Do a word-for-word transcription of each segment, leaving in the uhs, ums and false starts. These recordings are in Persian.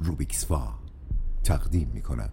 روبیکسوا تقدیم می کند.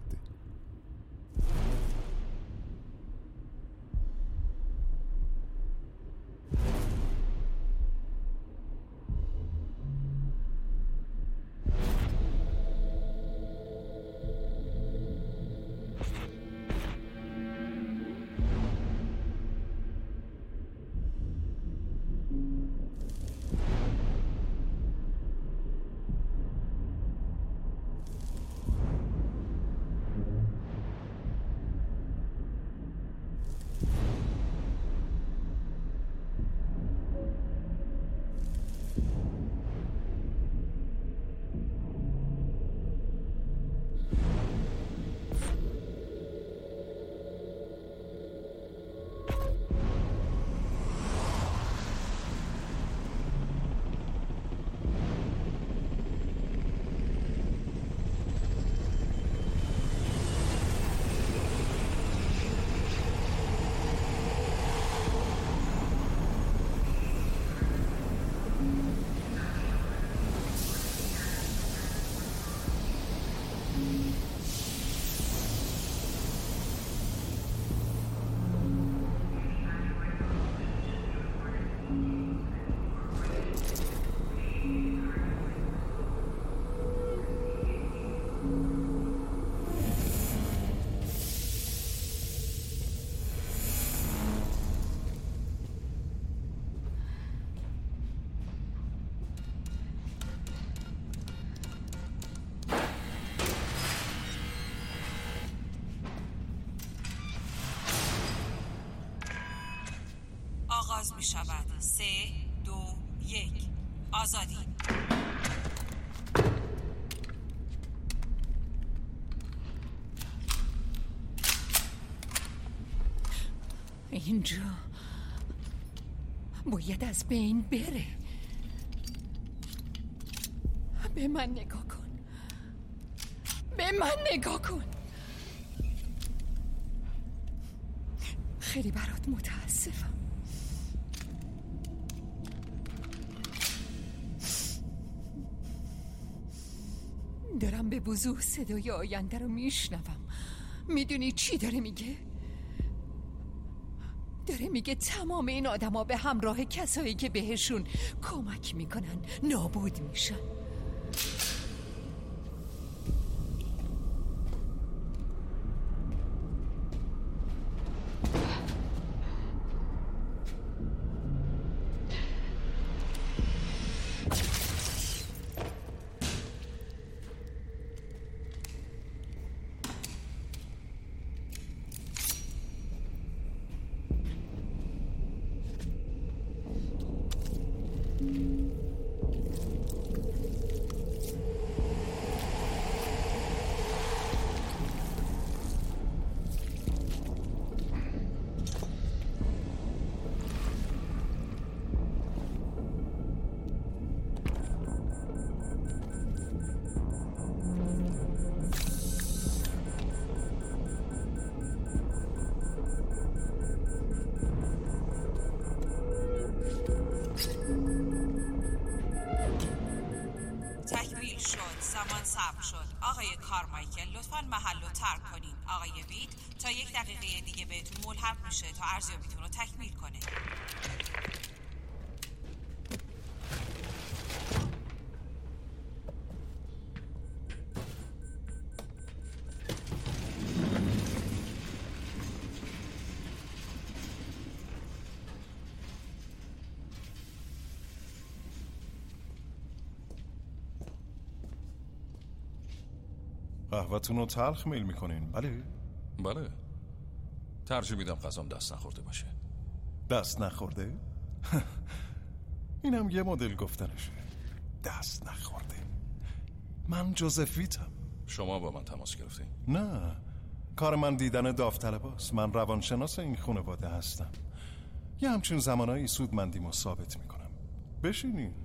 آغاز می شود. سه دو یک آزادی. اینجا باید از بین بره. به من نگاه کن، به من نگاه کن. خیلی برات متاسفم. دارم به وضوح صدای آینده رو میشنوم. میدونی چی داره میگه؟ داره میگه تمام این آدما به همراه کسایی که بهشون کمک میکنن نابود میشن. زمان صبر شد. آقای کارمایکل لطفاً محل رو ترک کنین. آقای وید تا یک دقیقه دیگه بهتون ملحق میشه تا ارزیابیتون رو تکمیل کنه. قهوه‌تون رو تلخ میل میکنین؟ بله؟ بله. ترجیح میدم غذام دست نخورده باشه. دست نخورده؟ اینم یه مدل گفتنشه. دست نخورده. من جوزفیتم. شما با من تماس گرفتین؟ نه، کار من دیدن داوطلباست. من روانشناس این خانواده هستم. یه همچین زمانایی سودمندیمو ثابت میکنم. بشینین.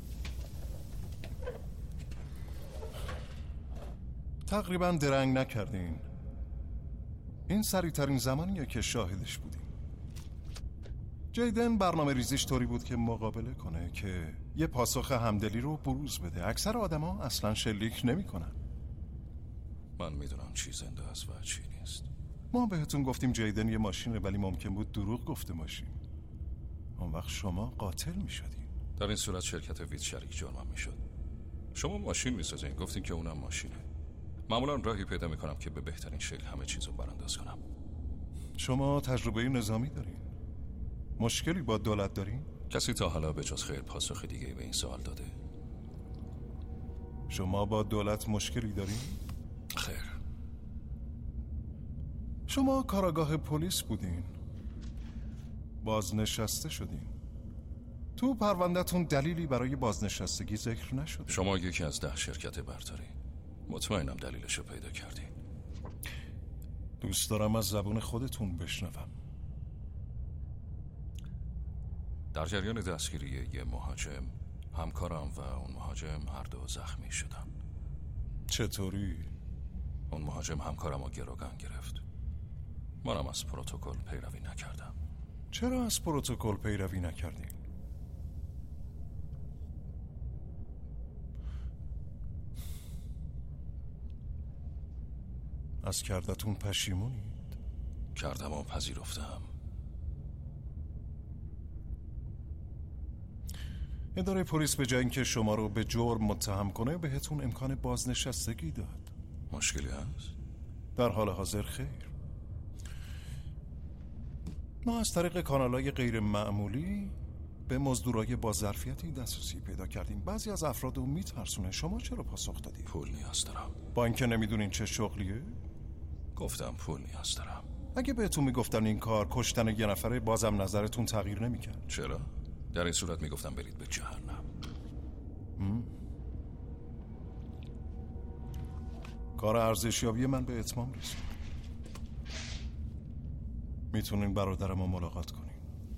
تقریبا درنگ نکردین. این سریع‌ترین زمانیه که شاهدش بودیم. جیدن برنامه ریزیش طوری بود که مقابله کنه که یه پاسخ همدلی رو بروز بده. اکثر آدما اصلا شلیک نمی کنن. من میدونم چی زنده است و چی نیست. ما بهتون گفتیم جیدن یه ماشینه، ولی ممکن بود دروغ گفته ماشین. اون وقت شما قاتل میشدین. در این صورت شرکت وید شریک جرمم میشد. شما ماشین میسازین، گفتین که اونم ماشینه. معمولا راهی پیدا میکنم که به بهترین شکل همه چیزو برانداز کنم. شما تجربه نظامی دارین؟ مشکلی با دولت دارین؟ کسی تا حالا به جز خیر پاسخ دیگه به این سوال داده؟ شما با دولت مشکلی دارین؟ خیر. شما کاراگاه پلیس بودین، بازنشسته شدین. تو پرونده‌تون دلیلی برای بازنشستگی ذکر نشد. شما یکی از ده شرکت برتری. مطمئنم دلیلشو پیدا کردین. دوست دارم از زبون خودتون بشنوم. در جریان دستگیری یه مهاجم، همکارم و اون مهاجم هر دو زخمی شدن. چطوری؟ اون مهاجم همکارم رو گروگان گرفت. منم از پروتکل پیروی نکردم. چرا از پروتکل پیروی نکردین؟ از کردتون پشیمونید؟ کردم و پذیرفتم. اداره پلیس به جای اینکه شما رو به جرم متهم کنه بهتون امکان بازنشستگی داد. مشکلی هست؟ در حال حاضر خیر. ما از طریق کانالای غیر معمولی به مزدورای با ظرفیتی دسترسی پیدا کردیم. بعضی از افراد رو میترسونه. شما چرا پاسخ دادید؟ پول نیاز دارم. با اینکه نمیدونین چه شغلیه؟ گفتم پول نیاز دارم. اگه بهتون میگفتن این کار کشتن یه نفره، بازم نظرتون تغییر نمیکرد؟ چرا؟ در این صورت میگفتم برید به جهنم. کار ارزشیابی من به اتمام رسید. میتونین برادرم رو ملاقات کنین.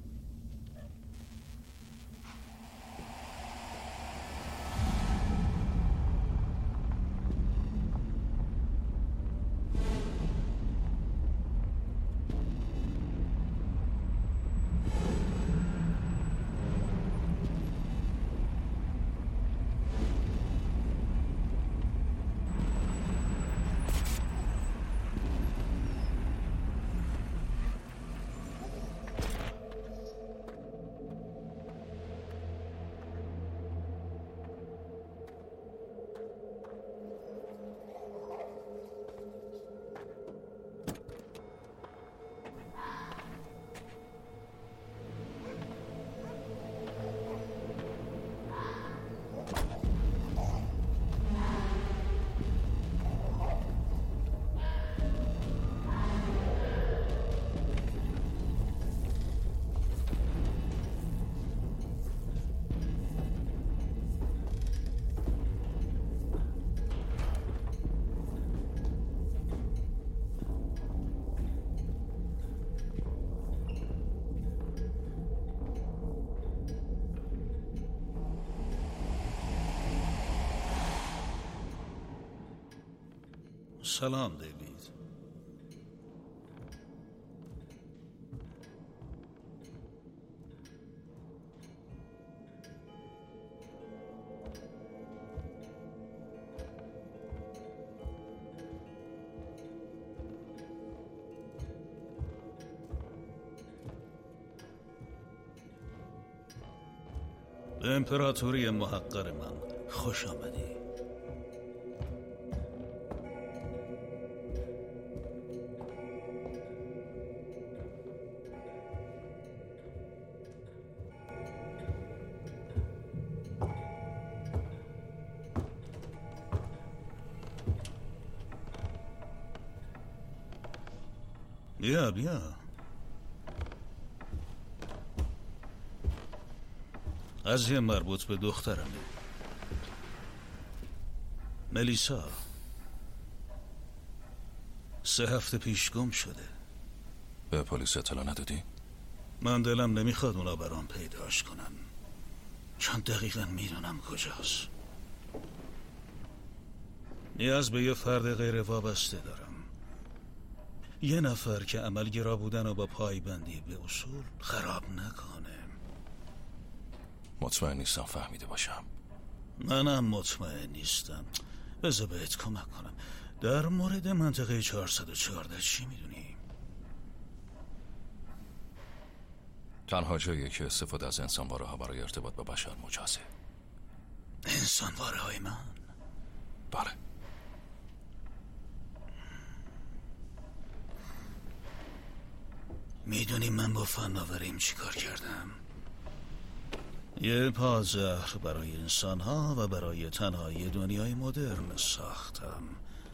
سلام دیوید. به امپراتوری محقر من خوش آمدی. بیا بیا. قضیه مربوط به دخترمه، ملیسا. سه هفته پیش گم شده. به پلیس اطلاع ندادی؟ من دلم نمیخواد اونا برام پیداش کنن، چون دقیقا میدونم کجاست. نیاز به یه فرد غیر وابسته دارم، یه نفر که عملگرا بودن و با پایبندی به اصول خراب نکنه. مطمئن نیستم فهمیده باشم. منم مطمئن نیستم. بذار بهت کمک کنم. در مورد منطقه چهارصد و چهارده چی میدونی؟ تنها جایی که استفاده از انسانواره ها برای ارتباط با بشر مجازه. انسانواره های من؟ بله. میدونی من با فناوریم چی کار کردم؟ یه پازهر برای انسان ها و برای تنهایی دنیای مدرن ساختم.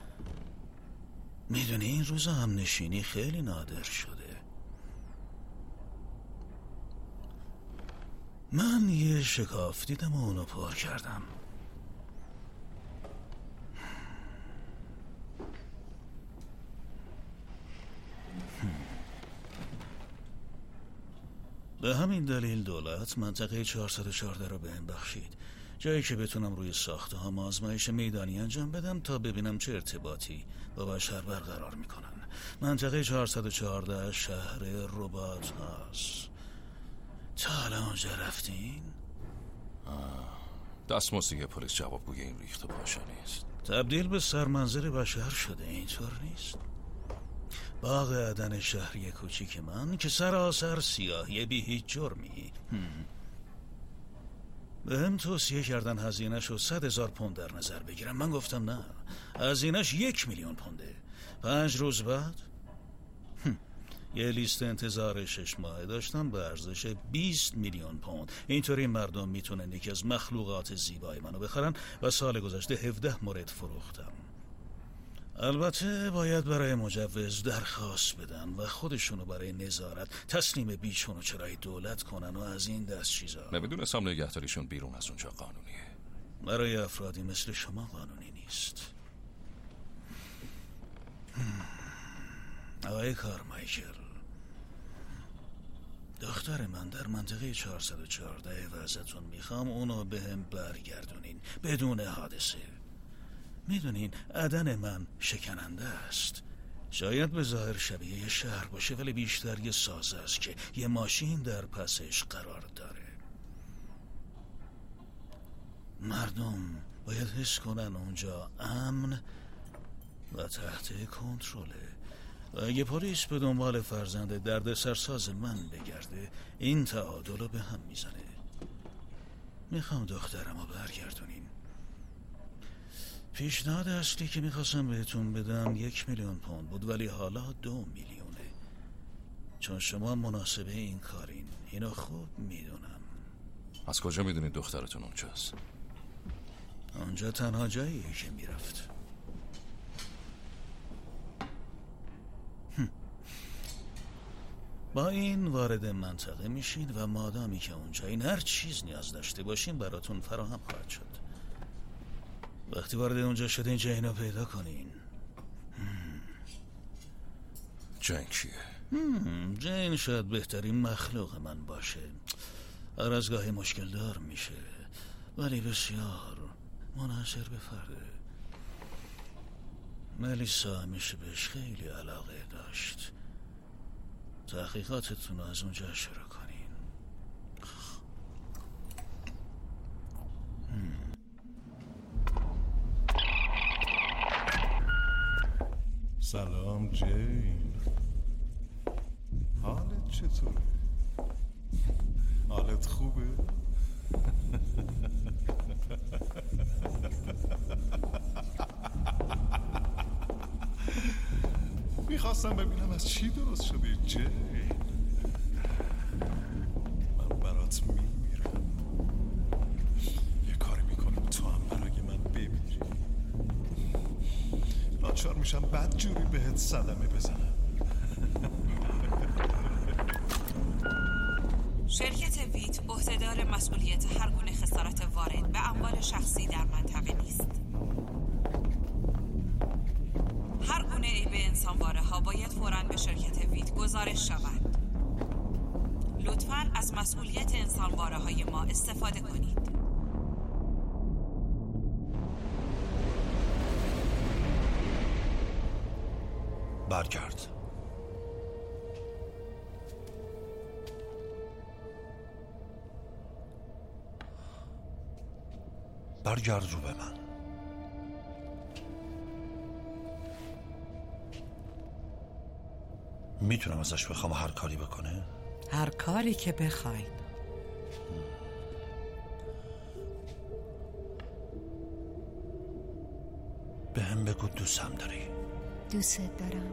میدونی این روزا هم نشینی خیلی نادر شده. من یه شکاف دیدم و اونو پر کردم. به همین دلیل دولت منطقه چهارصد و چهارده رو بهم بخشید، جایی که بتونم روی ساخته ها آزمایش میدانی انجام بدم تا ببینم چه ارتباطی با بشر برقرار میکنن. منطقه چهارصد و چهارده شهر ربات هاست. تا حالا اونجا رفتین؟ دستمزدی پلیس جوابگوی این ریخت و پاشا نیست. تبدیل به سرمنزل بشر شده، اینطور نیست؟ باغ عدن شهری کوچیک من که سراسر سیاهی بی هیچ جرمی. به هم توصیه کردن هزینه‌ش رو صد هزار پوند در نظر بگیرم. من گفتم نه، هزینه‌ش یک میلیون پونده. پنج روز بعد یه لیست انتظار شش ماهه داشتم به ارزش بیست میلیون پوند. اینطوری مردم میتونن یکی از مخلوقات زیبای منو بخرن و سال گذشته هفده مورد فروختم. البته باید برای مجوز درخواست بدن و خودشونو برای نظارت تسلیم بیچون و چرای دولت کنن و از این دست چیزا. نمیدونستم نگهداریشون بیرون از اونجا قانونیه. برای افرادی مثل شما قانونی نیست. آقای کارمایکل، دختر من در منطقه چهارصد و چهارده و ازتون میخوام اونو به هم برگردونین بدون حادثه. میدونین عدن من شکننده است. شاید به ظاهر شبیه یه شهر باشه ولی بیشتر یه ساز است که یه ماشین در پسش قرار داره. مردم باید حس کنن اونجا امن و تحت کنترله. و اگه پلیس به دنبال فرزند دردسرساز من بگرده این تعادل رو به هم میزنه. میخوام دخترم رو برگردونین. پیشنهاد اصلی که میخواستم بهتون بدم یک میلیون پوند بود ولی حالا دو میلیونه، چون شما مناسبه این کارین. اینو خوب میدونم. از کجا میدونید دخترتون اونجاست؟ اونجا تنها جاییه که میرفت. با این وارد منطقه میشین و مادامی که اونجا این هر چیز نیاز داشته باشین براتون فراهم خواهد شد. وقتی وارد اونجا شدین جین رو پیدا کنین. جین کیه؟ جین شاید بهترین مخلوق من باشه. هر از گاهی مشکل دار میشه ولی بسیار منحصر به فرده. ملیسا همیشه بهش خیلی علاقه داشت. تحقیقاتتون رو از اونجا شروع کنین. سلام جین، حالت چطوره؟ حالت خوبه؟ میخواستم ببینم از چی درست شده جین. من برات میمیرم. یه کاری میکنم تو هم برای من بمیری. ناچار میشم بد جوری بهت صدمه بزنم. شرکت ویت عهدهدار مسئولیت هر گونه خسارت وارد به اموال شخصی در منطقه نیست. هر گونه عیب انسانواره ها باید فوراً به شرکت ویت گزارش شود. لطفاً از مسئولیت انسانواره های ما استفاده کنید. برگرد. برگرد رو به من. میتونم ازش بخوام هر کاری بکنه؟ هر کاری که بخواید. به هم بگو دوستم داری. دوست دارم.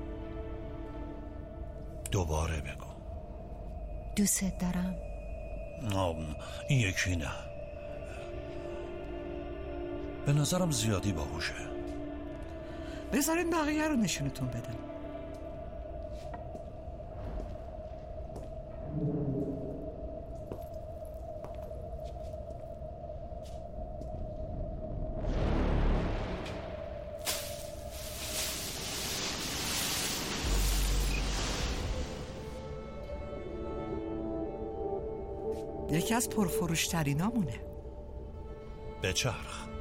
دوباره بگو. دوست دارم. آم، این یکی نه. به نظرم زیادی باهوشه. بذارین بقیه رو نشونتون بدم. یکی از پرفروشترینامونه. بچرخ.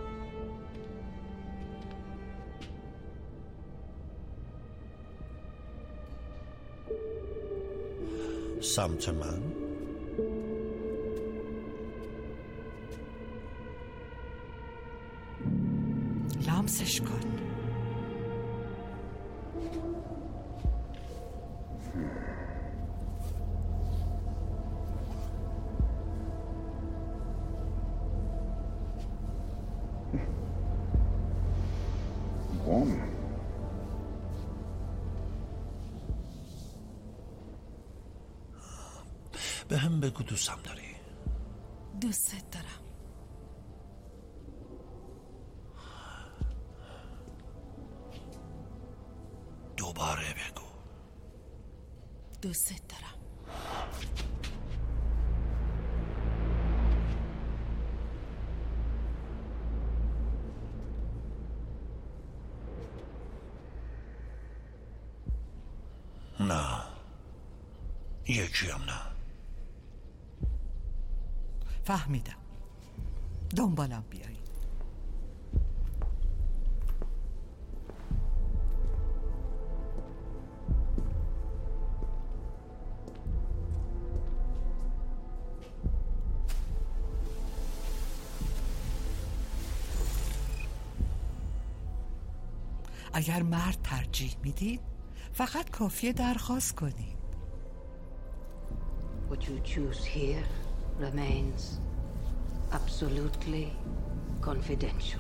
سمت من. لمسش کن. به هم بگو دوستم داری. دوست دارم. دوباره بگو. دوست دارم. نه، یکی هم نه. فهمیدم. دنبالم بیایی. اگر مرد ترجیح میدید فقط کافیه درخواست کنید. What you choose here remains absolutely confidential.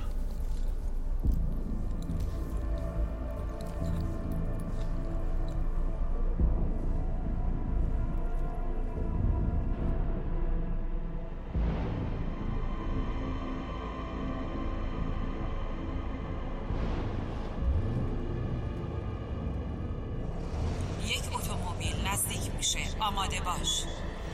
یک اتومبیل نزدیک میشه. آماده باش.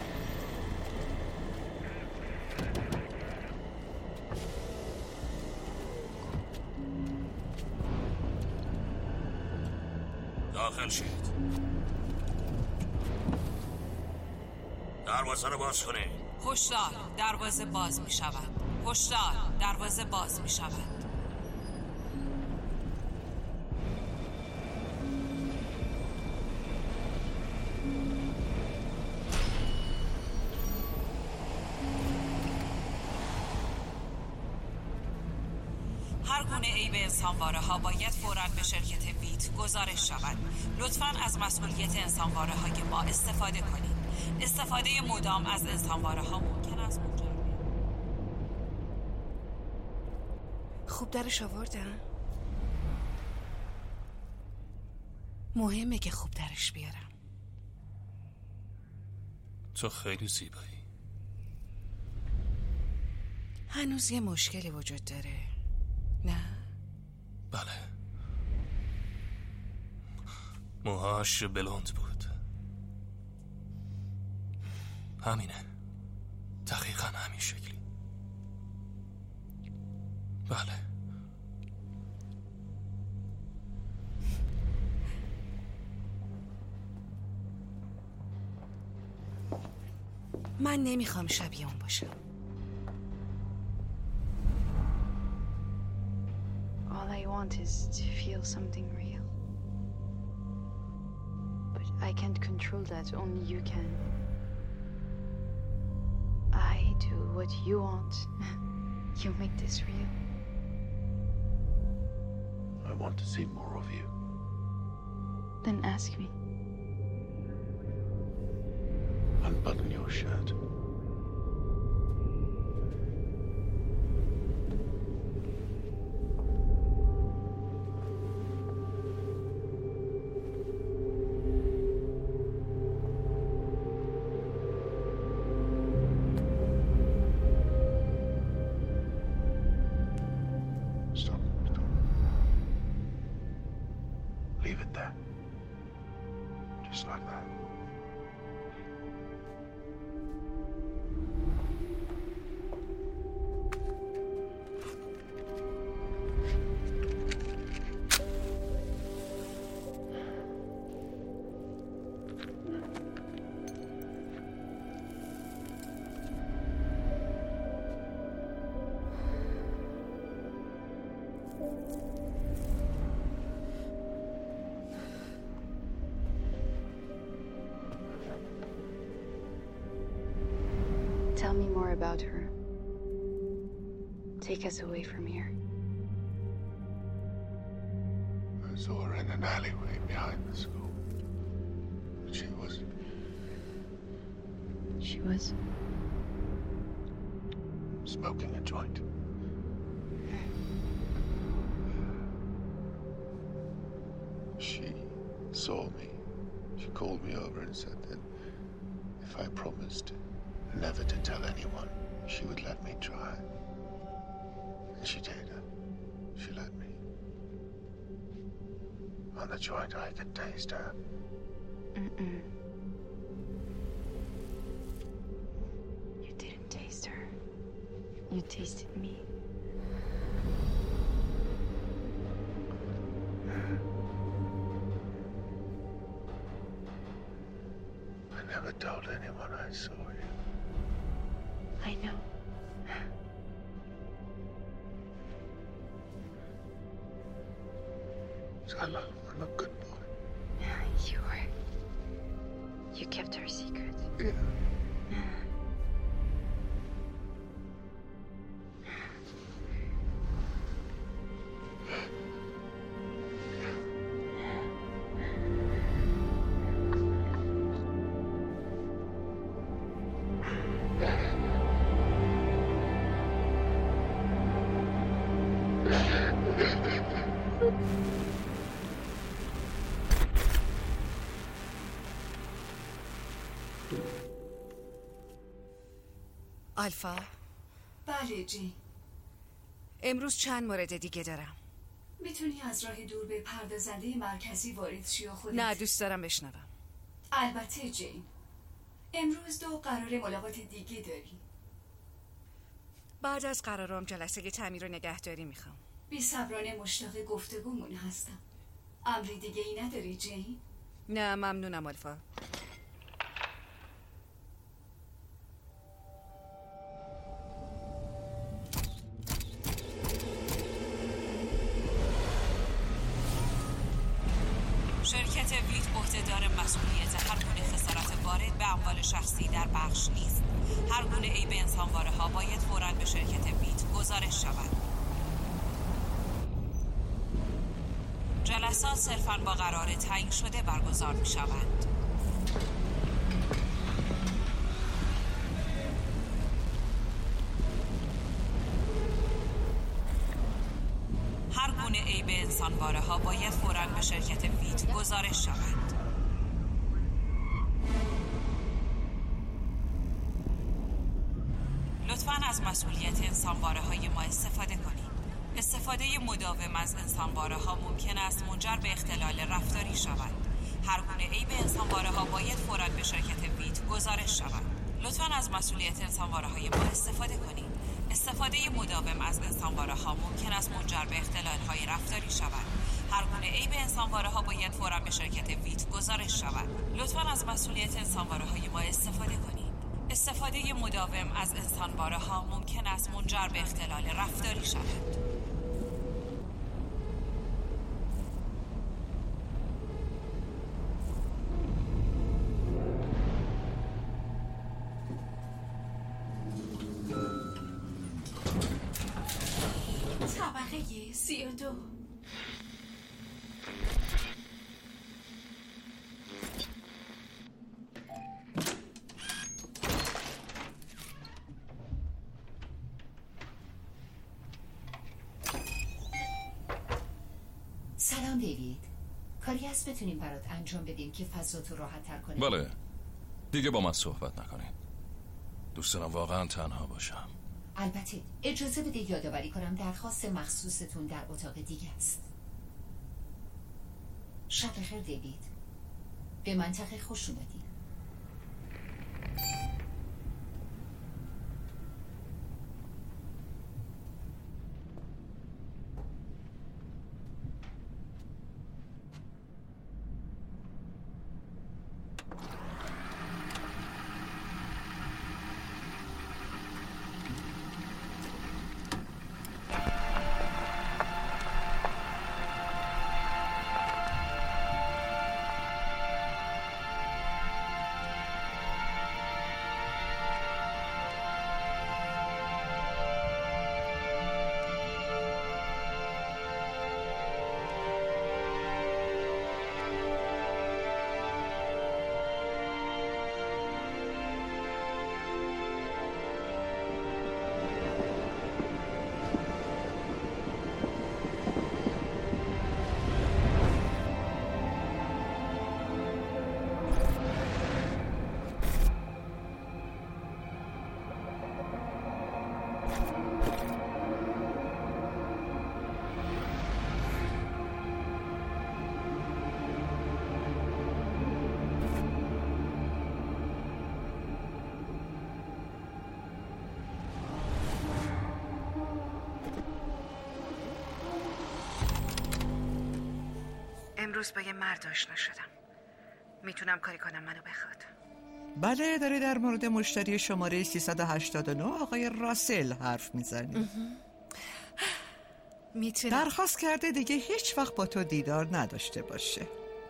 داخل شید. دروازه رو باز کنید. هشدار، دروازه باز می شود. هشدار، دروازه باز می شود. هر گونه عیب انسانواره ها باید فوراً به شرکت ویت گزارش شود. لطفاً از مسئولیت انسانواره های ما استفاده کنید. استفاده مدام از انسانواره ها ممکن است منجر به خوب درش آوردم. مهمه که خوب درش بیارم. تو خیلی زیبایی. هنوز یه مشکلی وجود داره، نه؟ بله، موهاش بلوند بود. همینه، دقیقا همین شکلی. بله. من نمیخوام شبیه اون باشم. All I want is to feel something real. But I can't control that, only you can. I do what you want. You make this real. I want to see more of you. Then ask me. Unbutton your shirt. Stop. Stop. Leave it there. Just like that. Tell me more about her. Take us away from here. I saw her in an alleyway behind the school. She was... She was... smoking a joint. She saw me. She called me over and said that if I promised never to tell anyone, she would let me try. And she did. She let me. On the joint, I could taste her. Mm-mm. You didn't taste her. You tasted me. I never told anyone I saw you. I know. I'm a, I'm a good boy. You were. You kept our secret. Yeah. آلفا. بله جین. امروز چند مورد دیگه دارم. میتونی از راه دور به پرده زده مرکزی وارد شی و خودت؟ نه، دوست دارم بشنوم. البته جین. امروز دو قرار ملاقات دیگه داری. بعد از قرارم جلسه تعمیر و نگهداری میخوام. بی صبرانه مشتاق گفتگومون هستم. امری دیگه ای نداری جین؟ نه ممنونم آلفا. شرکت ویت عهدهدار مسئولیت هر گونه خسارت وارد به اموال شخصی در بخش نیست. هر گونه عیب انسانواره ها باید فوراً به شرکت ویت گزارش شود. جلسات صرفاً با قرار تعیین شده برگزار می شوند. هر گونه عیب انسانواره ها باید فوراً به شرکت ویت گزارش شود. لطفاً از مسئولیت انسانواره های ما استفاده کنید. استفاده مداوم از انسانواره ها ممکن است منجر به اختلال رفتاری شود. هر گونه عیب انسانواره ها باید فوراً به شرکت ویت گزارش شود. لطفاً از مسئولیت انسانواره های ما استفاده کنید. استفاده مداوم از انسانواره ها ممکن است منجر به اختلال های رفتاری شود. هر گونه عیب انسانواره ها باید فوراً به شرکت ویت گزارش شود. لطفاً از مسئولیت انسانواره های ما استفاده کنید. استفاده مداوم از انسانواره ها ممکن است منجر به اختلال رفتاری شود. طبقه سی و دو. دیوید، کاری هست بتونیم برات انجام بدیم که فضاتو راحت تر کنیم؟ بله، دیگه با من صحبت نکنید. دوست دارم واقعا تنها باشم. البته اجازه بده یادآوری کنم درخواست مخصوصتون در اتاق دیگه است. شب بخیر دیوید، به منطقه خوش اومدی. امروز با یه مرد آشنا شدم. میتونم کاری کنم منو بخواد؟ بله، داره در مورد مشتری شماره سیصد و هشتاد و نه آقای راسل حرف میزنی. میتونم. درخواست کرده دیگه هیچ وقت با تو دیدار نداشته باشه.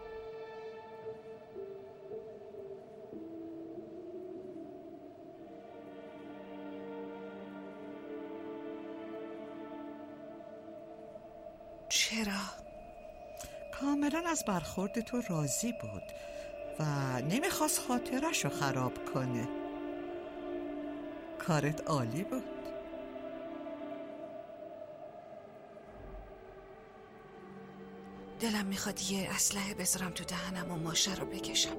چرا؟ کاملا از برخورد تو راضی بود و نمیخواست خاطرش رو خراب کنه. کارت عالی بود. دلم میخواد یه اسلحه بذارم تو دهنم و ماشه رو بکشم.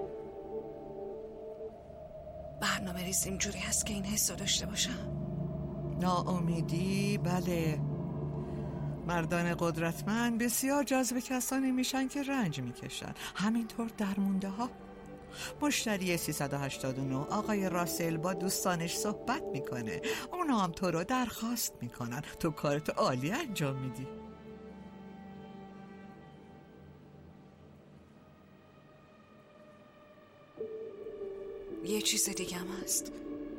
برنامه ریزیم جوری هست که این حس رو داشته باشم. ناامیدی؟ بله. مردان قدرتمند بسیار جذب کسانی میشن که رنج میکشن. همینطور درمونده ها. مشتری سیصد و هشتاد و نه آقای راسل با دوستانش صحبت میکنه. اونا هم تو رو درخواست میکنن. تو کارت عالی انجام میدی. یه چیز دیگه هم هست.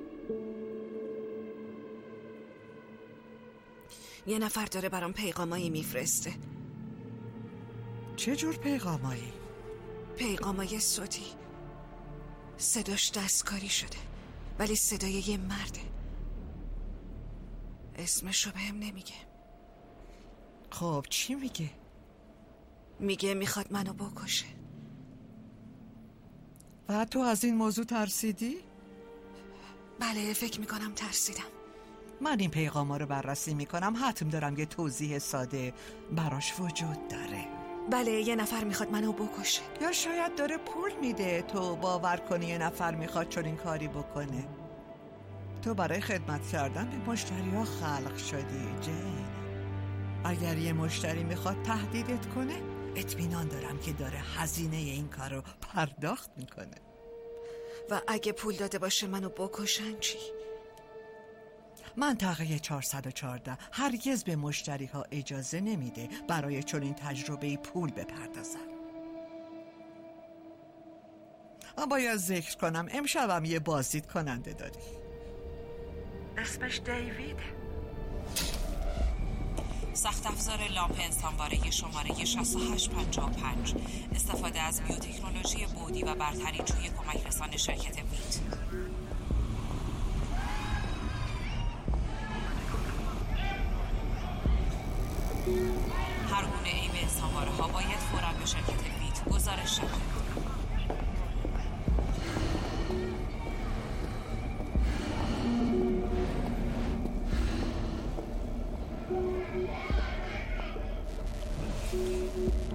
یه نفر داره برام پیغامایی میفرسته. چه جور پیغامایی؟ پیغامای صوتی. صداش دستکاری شده ولی صدای یه مرده. اسمشو بهم نمیگه. خب چی میگه؟ میگه میخواد منو بکشه. و تو از این موضوع ترسیدی؟ بله، فکر میکنم ترسیدم. من این پیغاما رو بررسی میکنم. حتم دارم یه توضیح ساده براش وجود داره. بله، یه نفر میخواد منو بکشه. یا شاید داره پول میده تو باور کنی یه نفر میخواد چون این کاری بکنه. تو برای خدمت کردن به مشتری ها خلق شدی جین. اگر یه مشتری میخواد تهدیدت کنه، اطمینان دارم که داره هزینه این کار رو پرداخت میکنه. و اگه پول داده باشه منو بکشن چی؟ منطقه چهارصد و چهارده هرگز به مشتری ها اجازه نمیده برای چنین تجربه پول بپردازن. من باید ذکر کنم امشبم یه بازدید کننده داری. اسمش دیویده. سخت افزار لامپ انسانواره شماره شصت و هشت پنجاه و پنج استفاده از بیوتکنولوژی بعدی و برتری جوی کمک رسان شرکت ویت. هر گونه عیب انسانواره ها باید فوراً به شرکت ویت گزارش شود. Thank you.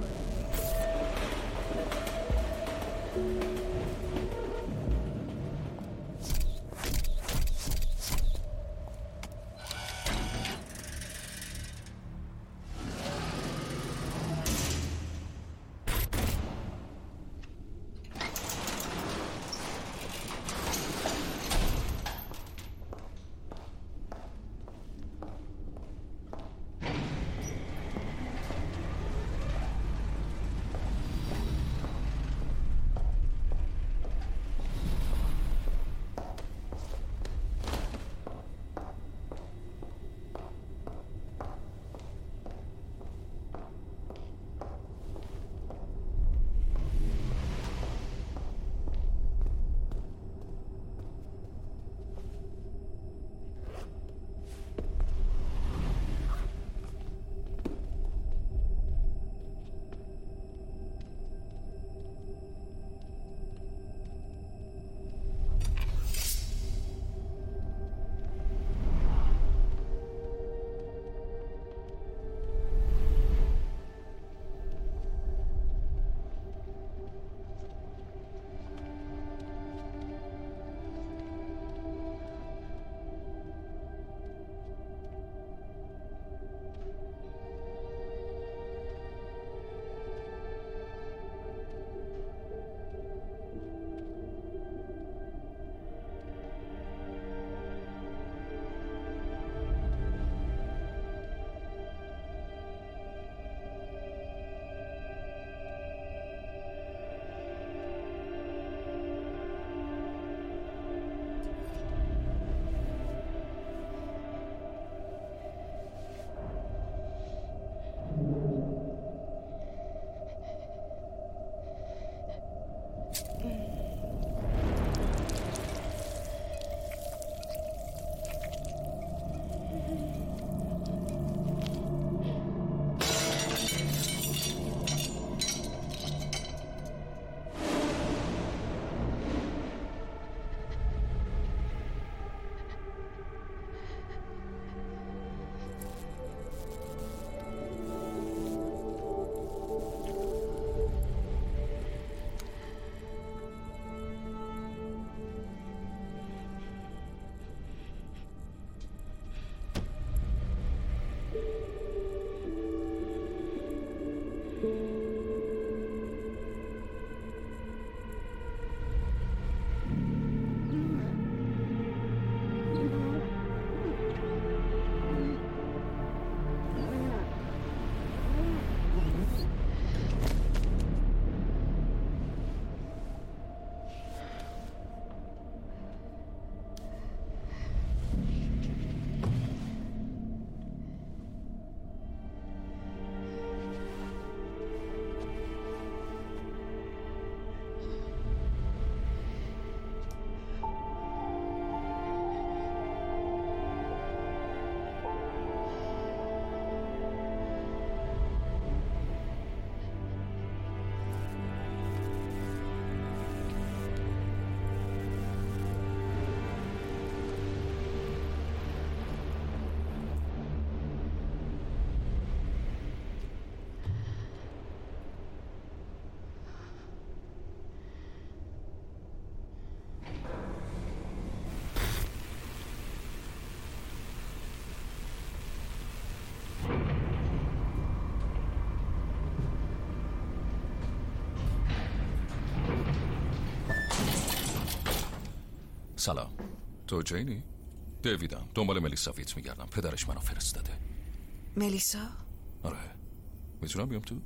سلام. تو جینی؟ دیویدم. دنبال ملیسا ویت میگردم. پدرش منو فرستاده. ملیسا؟ آره. میتونم بیام تو؟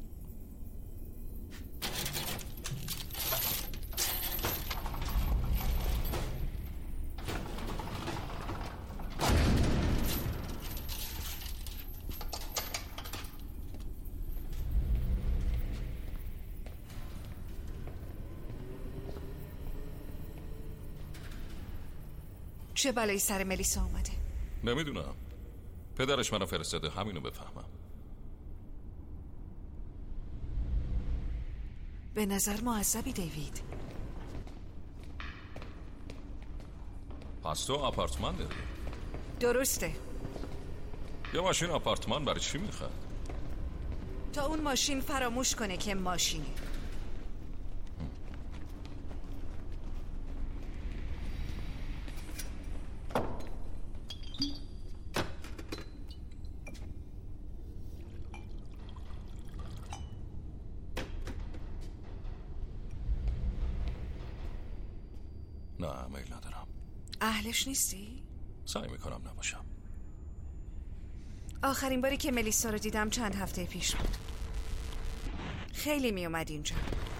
چه بلایی سر ملیسا آمده؟ نمیدونم. پدرش منو فرستاده همینو بفهمم. به نظر معذبی دیوید. پس تو آپارتمان داری؟ درسته. یه ماشین آپارتمان برای چی میخواد؟ تا اون ماشین فراموش کنه که ماشینه. نه میل ندارم. اهلش نیستی؟ سعی میکنم نباشم. آخرین باری که ملیسا رو دیدم چند هفته پیش بود. خیلی میومد اینجا.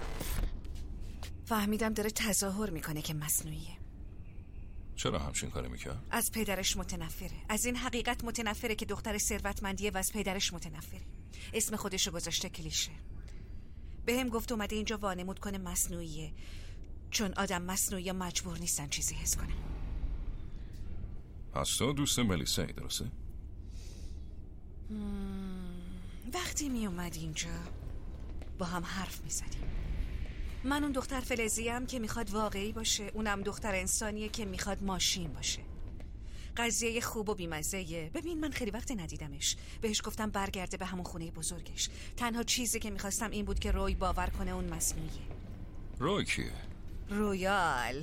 فهمیدم داره تظاهر میکنه که مصنوعیه. چرا همچین کاری میکرد؟ از پدرش متنفره. از این حقیقت متنفره که دختر ثروتمندیه و از پدرش متنفره. اسم خودشو گذاشته کلیشه. به هم گفت اومده اینجا وانمود کنه مصنوعیه، چون آدم مصنوعی مجبور نیستن چیزی حس کنه. پس تو دوست ملیسایی، درسته؟ وقتی می اومد اینجا با هم حرف می زدیم. من اون دختر فلزیم که میخواد واقعی باشه، اونم دختر انسانیه که میخواد ماشین باشه. قضیه خوب و بیمزه‌ایه. ببین من خیلی وقت ندیدمش. بهش گفتم برگرده به همون خونه بزرگش. تنها چیزی که میخواستم این بود که روی باور کنه اون مصنوعیه. روی کیه؟ رویال.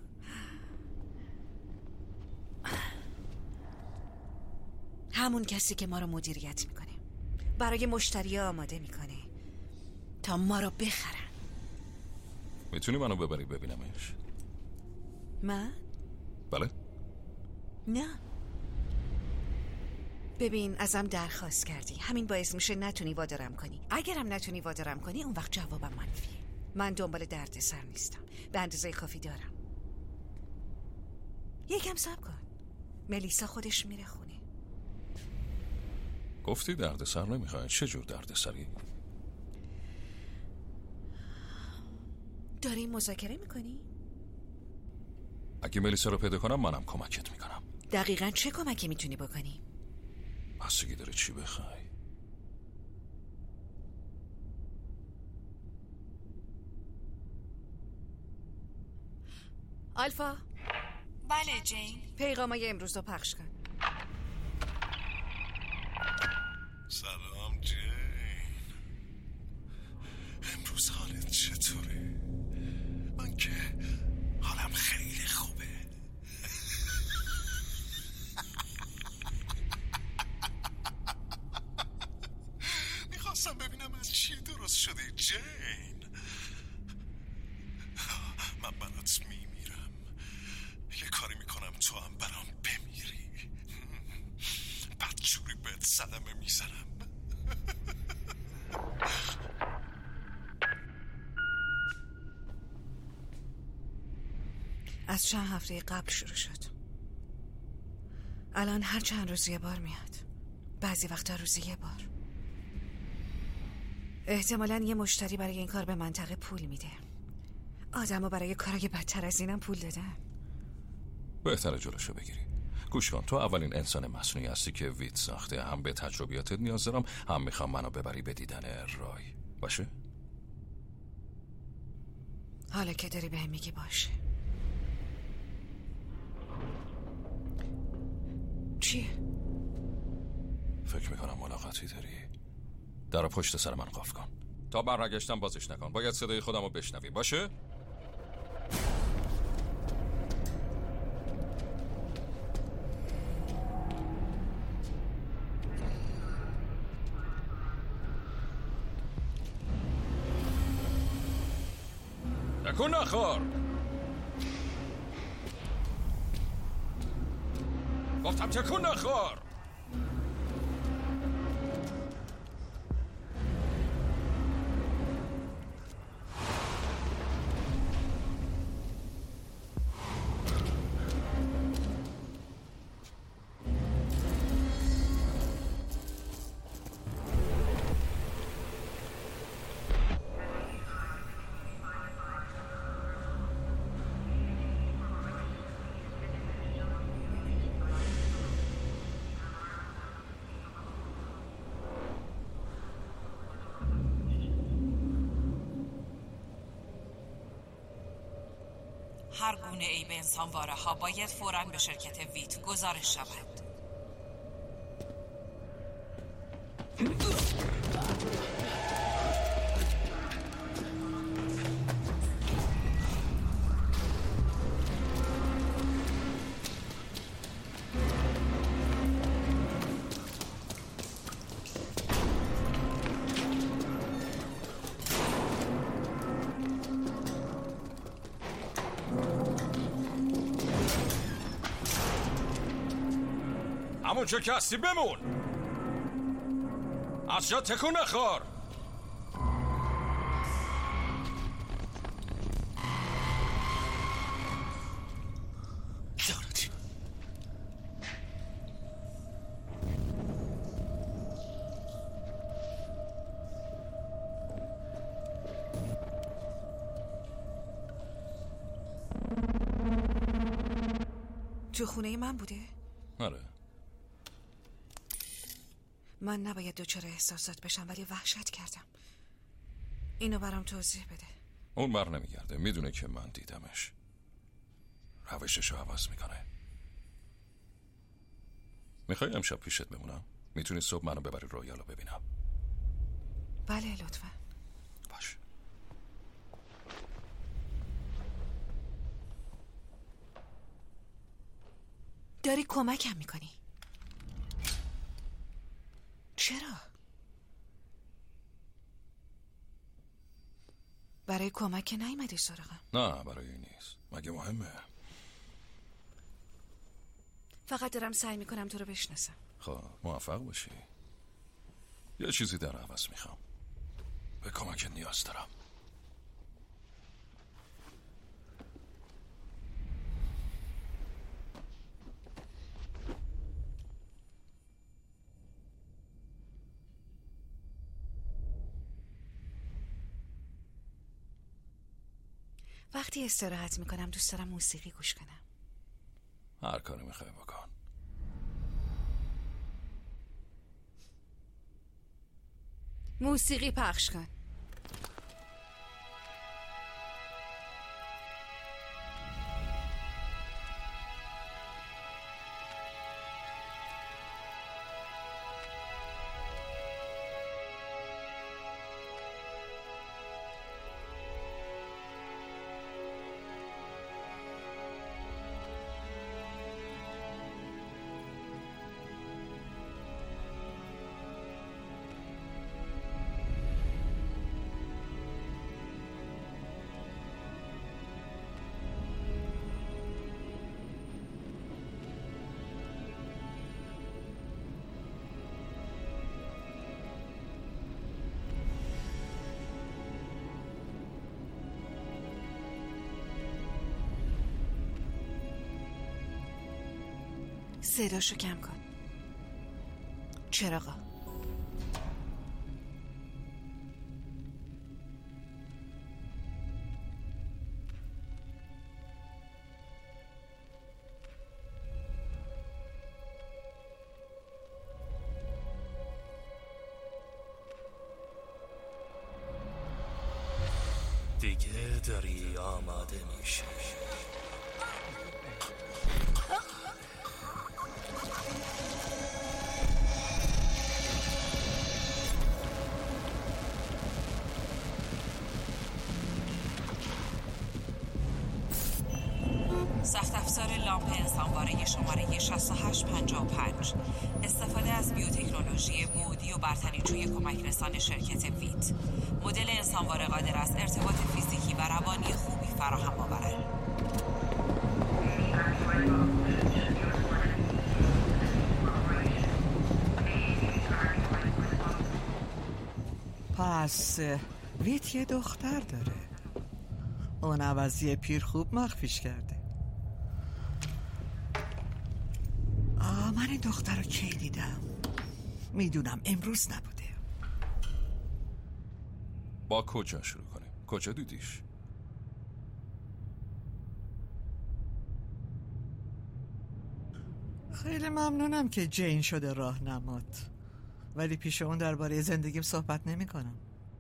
همون کسی که ما رو مدیریت میکنه، برای مشتری آماده میکنه تا ما رو بخرن. میتونی منو ببری ببینمش؟ من؟ بله؟ نه. ببین ازم درخواست کردی، همین باعث میشه نتونی وادارم کنی. اگرم نتونی وادارم کنی اون وقت جوابم منفیه. من دنبال درد سر نیستم، به اندازه کافی دارم. یکم صبر کن، ملیسا خودش میره خونه. گفتی درد سر نمیخوای. چه جور درد سری؟ داری مذاکره میکنی؟ اگه ملیسا رو پیدا کنم منم کمکت میکنم. دقیقاً چه کمکی میتونی بکنی؟ بستگی داره چی بخوای. آلفا. بله جین. پیغامای امروز رو پخش کن. سلام جین. امروز حالت چطوره؟ من که حالم خیلی خوبه. میخواستم ببینم از چی درست شدی جین. من برات میمیرم. یه کاری میکنم تو هم برام بمیری. بدجوری بهت صدمه میزنم. از چند هفته قبل شروع شد. الان هر چند روز یه بار میاد. بعضی وقتا روزی یه بار. احتمالاً یه مشتری برای این کار به منطقه پول میده. آدمو برای کارای بدتر از اینم پول دادن. بهتره جلوشو بگیری. گوش کن، تو اولین انسان مصنوعی هستی که ویت ساخته. هم به تجربیاتت نیاز دارم، هم میخوام منو ببری به دیدن رای. باشه؟ حالا که داری بهم میگی باشه. چیه؟ فکر میکنم ملاقاتی داری. در پشت سر من قاف کن. تا برگشتم بازش نکن. باید صدای خودم رو بشنوی. باشه؟ نکن نخور. گفتم تکون نخور. هر گونه عیب انسانواره ها باید فوراً به شرکت ویت گزارش شود. همون چه که هستی بمون. از جا تکون نخور. تو خونه من بوده؟ آره. من نباید دوچار احساسات بشم ولی وحشت کردم. اینو برام توضیح بده. اون بر نمیگرده، میدونه که من دیدمش. روششو عوض میکنه. میخوای امشب پیشت بمونم؟ میتونی صبح منو ببری رویالو ببینم؟ بله لطفا. باش. داری کمکم میکنی. چرا؟ برای کمک نیومدی سراغم؟ نه برای این نیست. مگه مهمه؟ فقط دارم سعی میکنم تو رو بشناسم. خب موفق باشی. یه چیزی در عوض میخوام. به کمک نیاز دارم. وقتی استراحت میکنم دوست دارم موسیقی گوش کنم. هر کاری میخوای بکن. موسیقی پخش کن. صداشو کم کن. چراغا. دیگه داری آماده میشه. سخت افزار لامپ انسانواره شماره شصت و هشت پنجاه و پنج استفاده از بیوتکنولوژی بعدی و برتریجوی کمک رسان شرکت ویت. مدل انسانواره قادر است ارتباط فیزیکی و روانی خوبی فراهم آورد. پس ویت یه دختر داره، اون عوضی پیر خوب مخفیش کرده. آه من این دختر رو کی دیدم؟ میدونم امروز نبوده. با کجا شروع کنیم؟ کجا دیدیش؟ خیلی ممنونم که جین شده راهنمات، ولی پیش اون درباره زندگیم صحبت نمی کنم.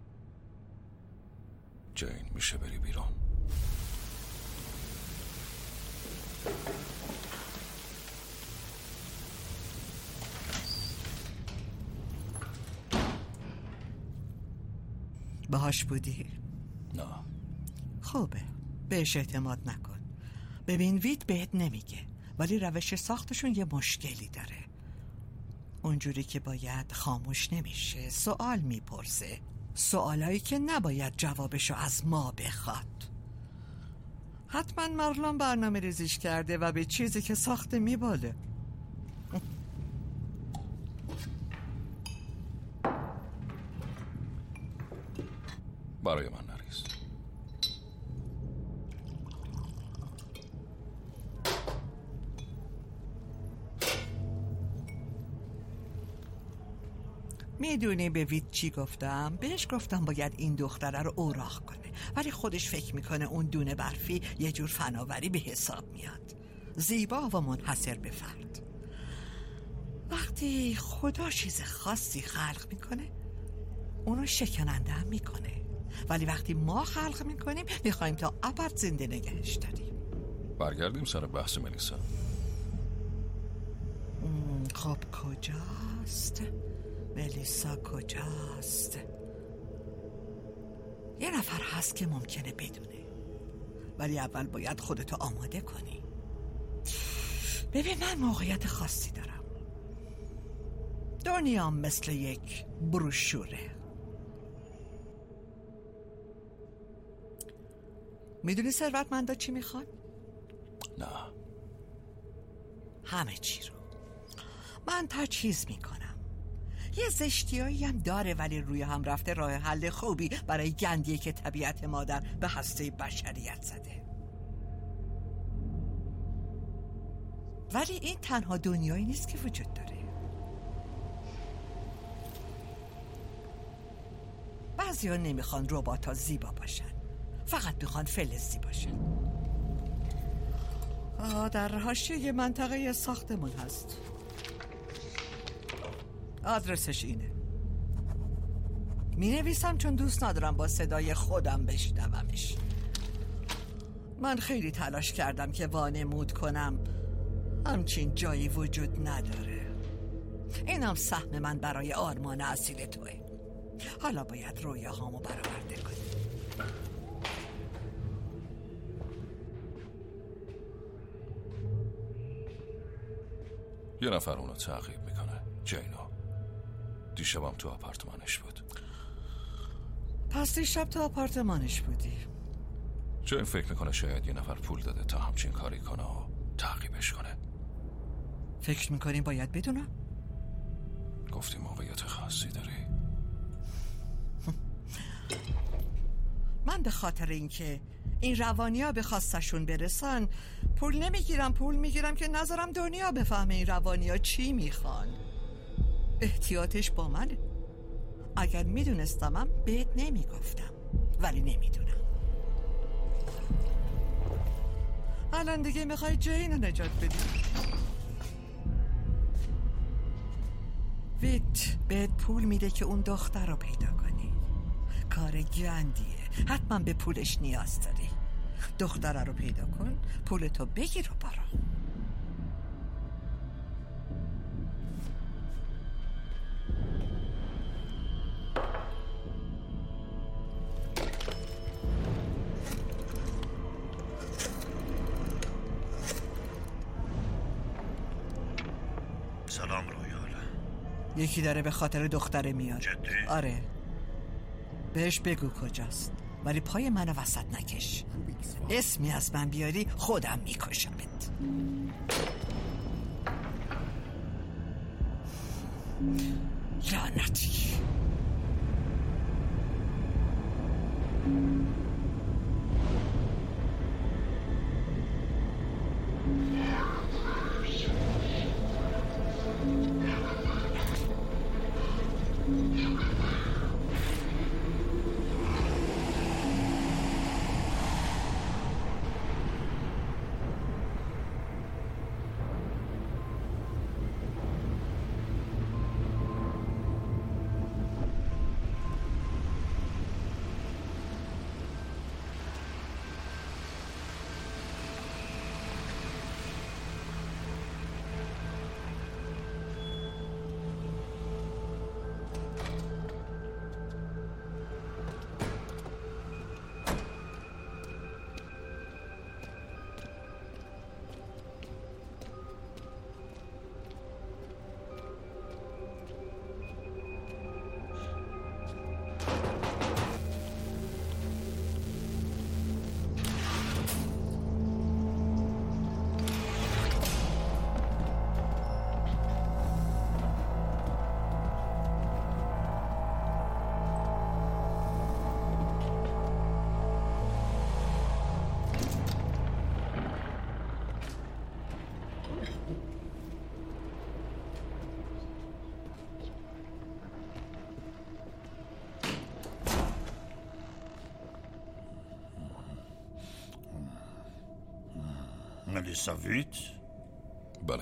جین میشه بری بیرون؟ باهاش بودی؟ نه. خوبه، بهش اعتماد نکن. ببین ویت بهت نمیگه، ولی روش ساختشون یه مشکلی داره. اونجوری که باید خاموش نمیشه، سوال میپرسه، سوالایی که نباید جوابشو از ما بخواد. حتما مرلون برنامه ریزیش کرده و به چیزی که ساخته میباله. برای من نریز. میدونی به ویت چی گفتم؟ بهش گفتم باید این دختره رو اوراق کنه، ولی خودش فکر میکنه اون دونه برفی یه جور فناوری به حساب میاد، زیبا و منحصر به فرد. وقتی خدا چیز خاصی خلق میکنه اونو شکننده هم میکنه، ولی وقتی ما خلق میکنیم میخوایم تا ابد زنده نگهش داریم. برگردیم سر بحث ملیسا. خب کجاست؟ ملیسا کجاست؟ یه نفر هست که ممکنه بدونه، ولی اول باید خودتو آماده کنی. ببین من موقعیت خاصی دارم. دنیا مثل یک بروشوره. میدونی ثروتمندا چی میخوان؟ نه. همه چی رو. من تجهیز میکنم. یه زشتیایی هم داره، ولی روی هم رفته راه حل خوبی برای گندیه که طبیعت مادر به هسته بشریت زده. ولی این تنها دنیایی نیست که وجود داره. بعضیا نمیخوان ربات‌ها زیبا باشن، فقط میخوان فلزی باشن. آه در حاشیه منطقه ساختمون هست. آدرسش اینه. می نویسم چون دوست ندارم با صدای خودم بشنومش. من خیلی تلاش کردم که وانمود کنم همچین جایی وجود نداره. اینم سهم من برای آرمان اصیل توه. حالا باید رویاهامو برآورده کنم. یه نفر اونو تعقیب میکنه. جینو. دیشبم تو آپارتمانش بود. پس دیشب تو آپارتمانش بودی؟ جین فکر میکنه شاید یه نفر پول داده تا همچین کاری کنه و تعقیبش کنه. فکر میکنی باید بدونم؟ گفتی موقعیت خاصی داری؟ من به خاطر اینکه این روانیا به خواستشون برسن پول نمیگیرم، پول میگیرم که نذارم دنیا بفهمه این روانیا چی میخوان. احتیاطش با منه. اگر میدونستمم بهت نمیگفتم، ولی نمیدونم. الان دیگه میخوای جین رو نجات بدی. ویت بهت پول میده که اون دختر رو پیدا کنی. کار گندیه، حتما به پولش نیاز داری. دختر رو پیدا کن، پولتو بگیر و برو. سلام رویال. یکی داره به خاطر دختره میاد. جدی؟ آره. بهش بگو کجاست، ولی پای منو وسط نکش. اسمی از من بیاری خودم میکشمت. لعنتی. ملیسا ویت؟ بله.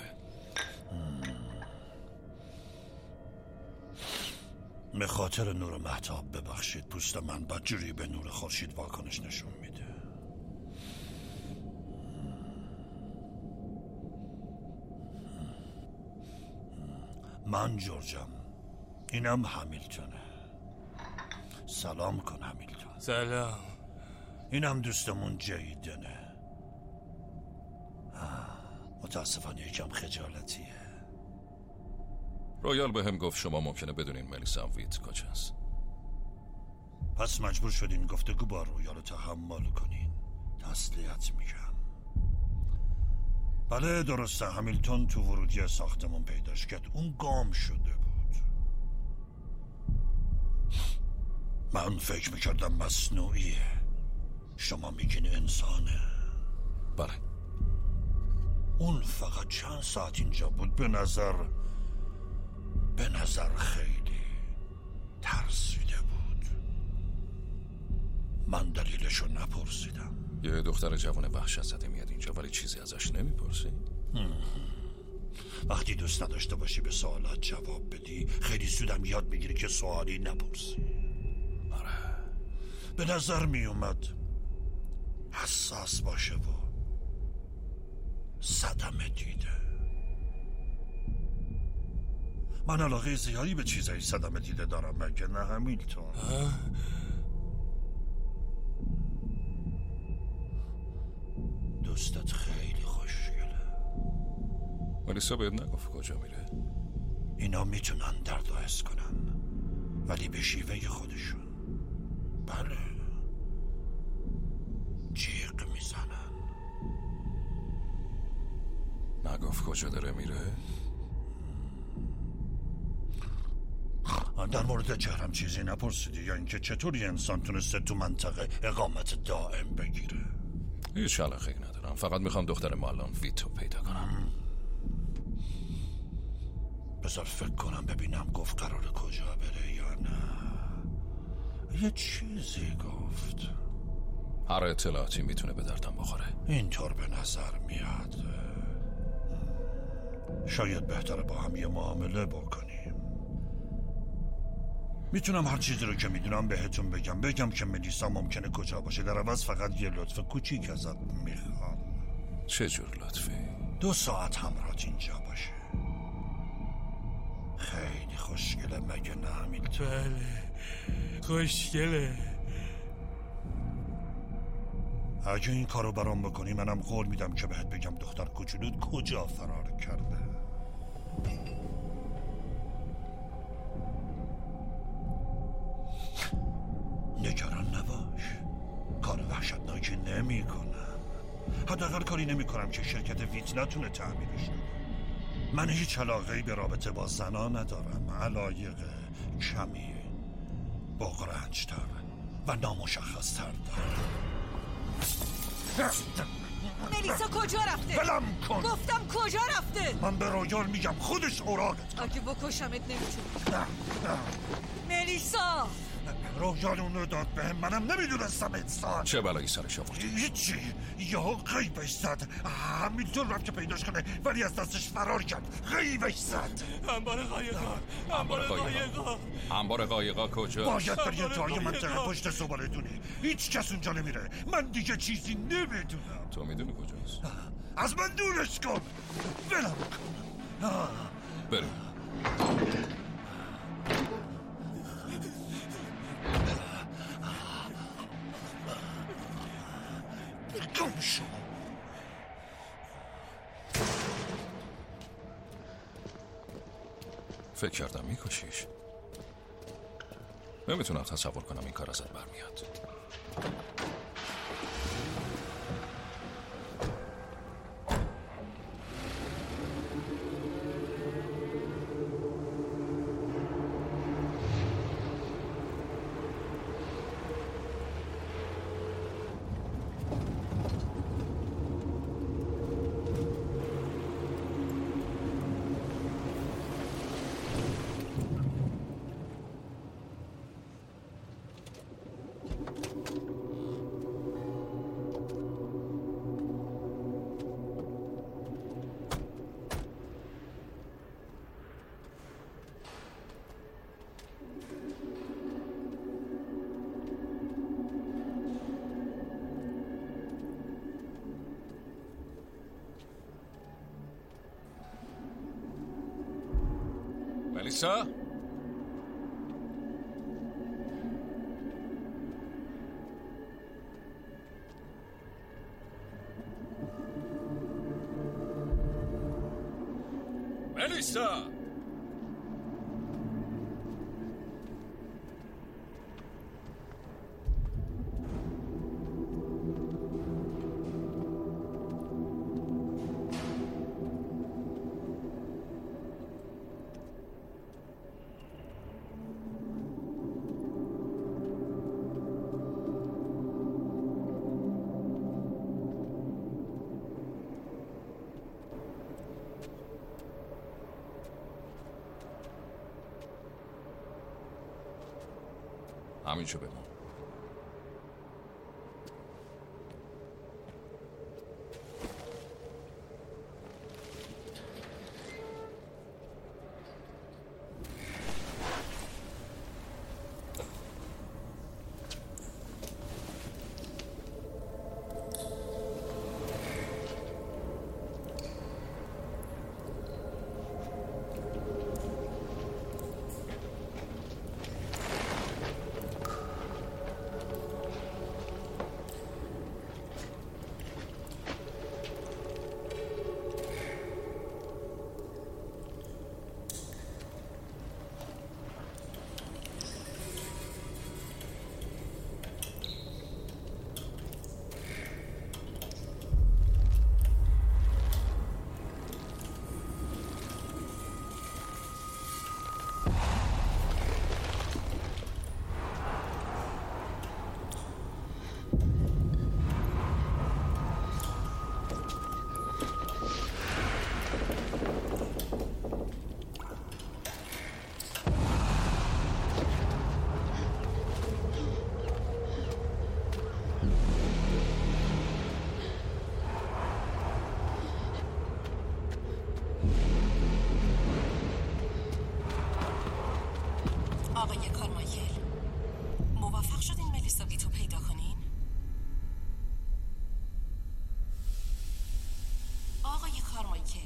به خاطر نور مهتاب ببخشید، پوست من بدجوری به نور خورشید واکنش نشون میده. من جورجم، اینم همیلتونه. سلام کن همیلتون. سلام. اینم دوستمون جیدنه. متاسفانه یکم خجالتیه. رویال به هم گفت شما ممکنه بدونین ملیسا ویت کجاست. پس مجبور شدین گفتگو با رویال رو تحمل کنین. تسلیت میگم. بله درسته، همیلتون تو ورودی ساختمون پیداش کرد. اون گام شده بود. من فکر میکردم مصنوعیه. شما میگین انسانه. بله. اون فقط چند ساعت اینجا بود. به نظر به نظر خیلی ترسیده بود. من دلیلشو نپرسیدم. یه دختر جوان وحشت زده میاد اینجا ولی چیزی ازش نمیپرسی؟ وقتی دوست نداشته باشی به سوالات جواب بدی خیلی زودم یاد میگیری که سوالی نپرسی. آره. به نظر میومد حساس باشه و صدمه دیده. من علاقه زیادی به چیزایی صدمه دیده دارم، مگه نه همیلتون؟ دوستت خیلی خوشگله. ملیسا بهت نگفت کجا میره؟ اینا میتونن درد و حس کنن ولی به شیوه خودشون. بله جیغ میزنن. نگفت کجا داره میره؟ در مورد جهرم چیزی نپرسیدی یا اینکه چطوری انسان تونسته تو منطقه اقامت دائم بگیره؟ هیچ علاقه ندارم، فقط میخوام دختر مالان ویتو پیدا کنم. بذار فکر کنم ببینم گفت قراره کجا بره یا نه. یه چیزی گفت. هر اطلاعاتی میتونه به دردم بخوره. اینطور به نظر میاد. شاید بهتره با هم یه معامله بکنیم. میتونم هر چیزی رو که میدونم بهتون بگم. بگم که ملیسا ممکنه کجا باشه، در عوض فقط یه لطف کوچیک ازت میخوام. چه جور لطفی؟ دو ساعت همراهت اینجا باشه. خیلی خوشگله مگه نه همیلتون؟ بله خوشگله. اگه این کارو برام بکنی منم قول میدم که بهت بگم دختر کوچولوت کجا فرار کرده. نگران نباش، کار وحشتناکی نمی کنم. حداقل کاری نمی کنم که شرکت ویت نتونه تعمیرش کنه. من هیچ علاقه‌ای به رابطه با زنا ندارم. علایق کمی بغرنج‌تر و نامشخص‌تر دارم. ملیسا کجا رفته؟ ولم کن. گفتم کجا رفته؟ من به رویال میگم خودش اوراقت. اگه بکشمت نمیتونی. نه نه ملیسا رویال اونو داد بهم، منم نمیدونستم انسان. چه بلایی سرش آورد؟ هیچی، یهو غیبش زد. همینطور رفت که پیداش کنه ولی از دستش فرار کرد. غیبش زد. انبار قایقا، انبار قایقا. انبار قایقا کجا؟ باید بری جای منطقه پشت سوالتونی. هیچ کس اونجا نمیره. من دیگه چیزی نمیدونم. تو میدونی کجاست؟ از من دورش کن. ولم کن. بریم. گم شو. فکر کردم میکشیش. نمیتونم تصور کنم این کار ازت برمیاد. ملیسا؟ ملیسا؟ همینجا بمون. آقای کارمایکل، موفق شدین ملیسا ویتو پیدا کنین؟ آقای کارمایکل،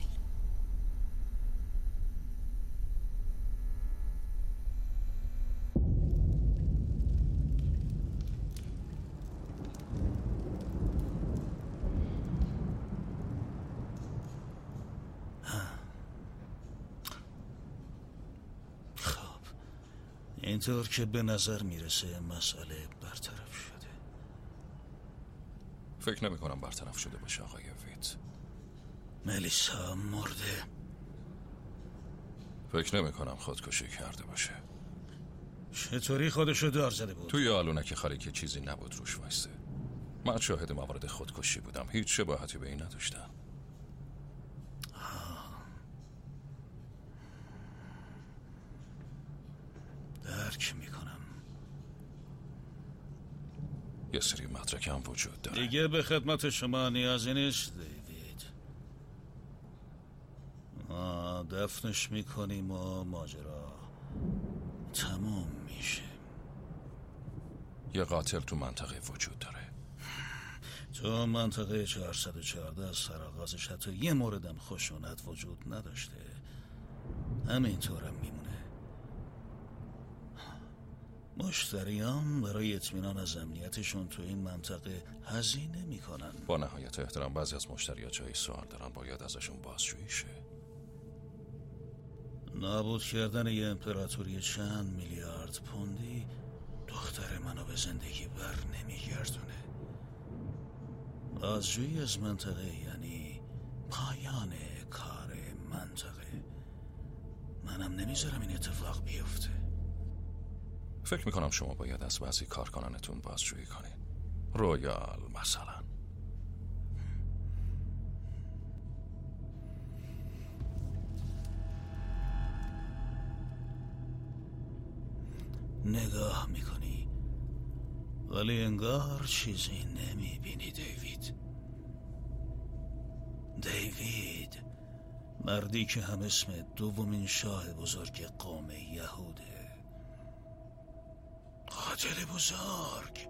اینطور که به نظر میرسه مسئله برطرف شده. فکر نمی کنم برطرف شده باشه آقای ویت. ملیسا مرده. فکر نمی کنم خودکشی کرده باشه. چطوری خودشو دار زده بود؟ توی آلونک خالی که چیزی نبود روش وایسته. من شاهد موارد خودکشی بودم. هیچ شباهتی به این نداشتم. درک میکنم. یه سری مدرک هم وجود داره. دیگه به خدمت شما نیازی نیست دیوید. ما دفنش میکنیم و ماجرا تموم میشه. یه قاتل تو منطقه وجود داره. تو منطقه چهارصد و چهارده از سرآغازش حتی یه موردم خشونت وجود نداشته. همینطورم میمونه. مشتریان برای اطمینان از امنیتشون تو این منطقه هزینه میکنن. با نهایت احترام بعضی از مشتریا جایی سوال دارن، باید ازشون بازجویی شه. نابود کردن یه امپراتوری چند میلیارد پوندی دختر منو به زندگی بر نمیگردونه. بازجویی از منطقه یعنی پایان کار منطقه. منم نمیذارم این اتفاق بیفته. فکر میکنم شما باید از بعضی کارکنانتون بازجویی کنین. رویال مثلا. نگاه میکنی ولی انگار چیزی نمیبینی دیوید. دیوید مردی که هم اسم دومین شاه بزرگ قوم یهوده. قاتل بزرگ.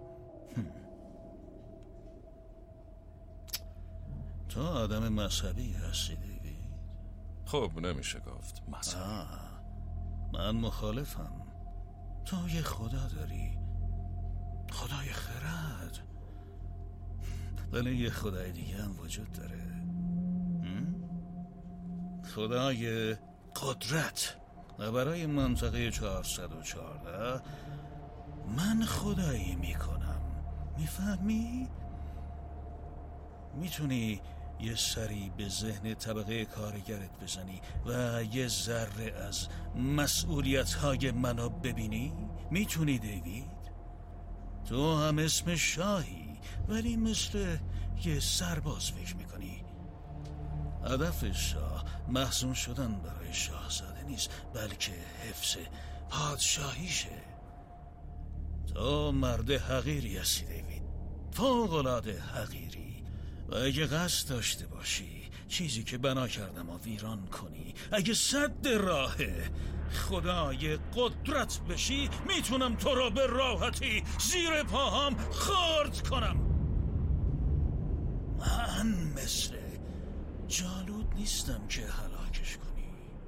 تو آدم مذهبی هستی دیوید؟ خب نمیشه گفت مذهبی. من مخالفم. تو یه خدا داری، خدای خرد، ولی یه خدای دیگه هم وجود داره. خدای قدرت. و برای منطقه چهارصد و چهارده من خدایی میکنم. میفهمی؟ میتونی یه سری به ذهن طبقه کارگرت بزنی و یه ذره از مسئولیت‌های منو ببینی؟ میتونی دیوید؟ تو هم اسم شاهی ولی مثل یه سرباز فکر میکنی. هدف شاه محزون شدن برای شاهزاده نیست، بلکه حفظ پادشاهیشه. تو مرد حقیری هستی دیوید، فوق‌العاده حقیری. و اگه قصد داشته باشی چیزی که بنا کردم و ویران کنی، اگه صد راه خدای قدرت بشی، میتونم تو را به راحتی زیر پاهام خرد کنم. من مثل جالود نیستم که هلاکش کنی.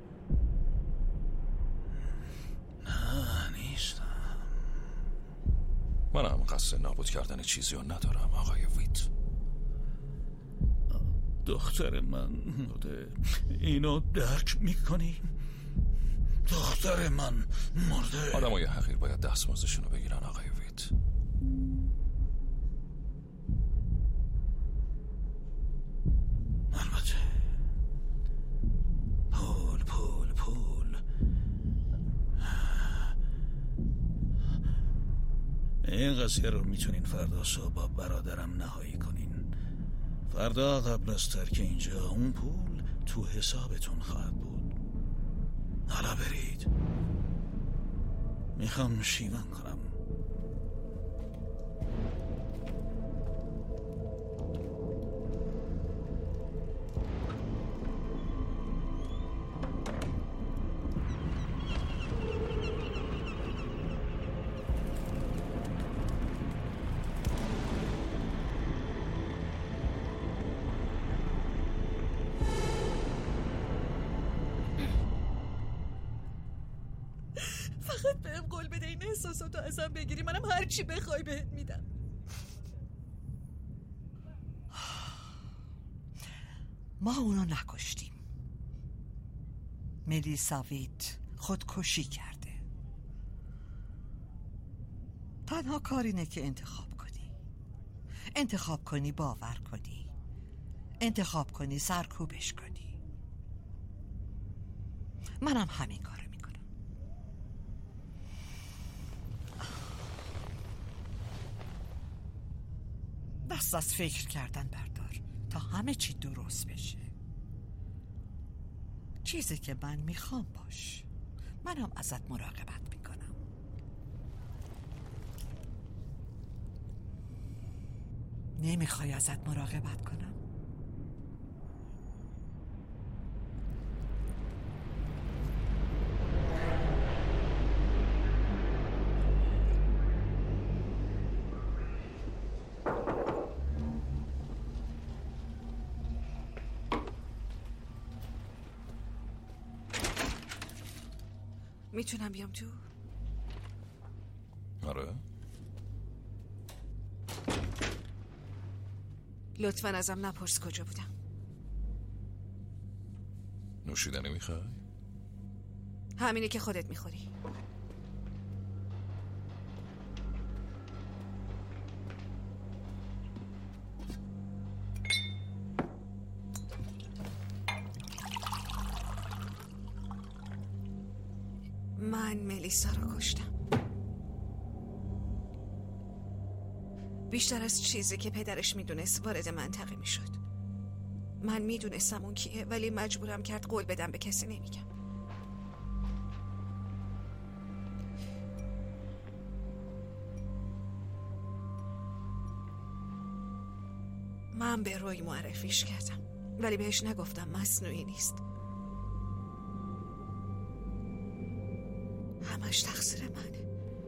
نه نیستم. منم قصد نابود کردن چیزی رو ندارم آقای ویت. دختر من مرده. اینو درک میکنی؟ دختر من مرده. آدم های حقیر باید دستمزدشون رو بگیرن آقای ویت. البته پول پول پول. این قضیه رو میتونین فردا صبح با برادرم نهایی کنین. فردا قبل از ترک اینجا اون پول تو حسابتون خواهد بود. حالا برید. میخوام شیون کنم. فقط بهم قول بده این احساساتو ازم بگیری، منم هر چی بخوای بهت میدم. ما اونو نکشتیم. ملیسا ویت خودکشی کرده. تنها کار اینه که انتخاب کنی. انتخاب کنی باور کنی. انتخاب کنی سرکوبش کنی. منم همین کارو میکنم. دست از فکر کردن بردار تا همه چی درست بشه. چیزی که من میخوام باش. منم ازت مراقبت میکنم. نمیخوای ازت مراقبت کنم؟ میتونم بیام تو؟ آره. لطفاً ازم نپرس کجا بودم. نوشیدنی میخوای؟ همینه که خودت میخوری. من ملیسا رو کشتم. بیشتر از چیزی که پدرش میدونست وارد منطقه میشد. من میدونستم اون کیه ولی مجبورم کرد قول بدم به کسی نمیگم. من به روی معرفیش کردم ولی بهش نگفتم مصنوعی نیست. همش تقصیر منه.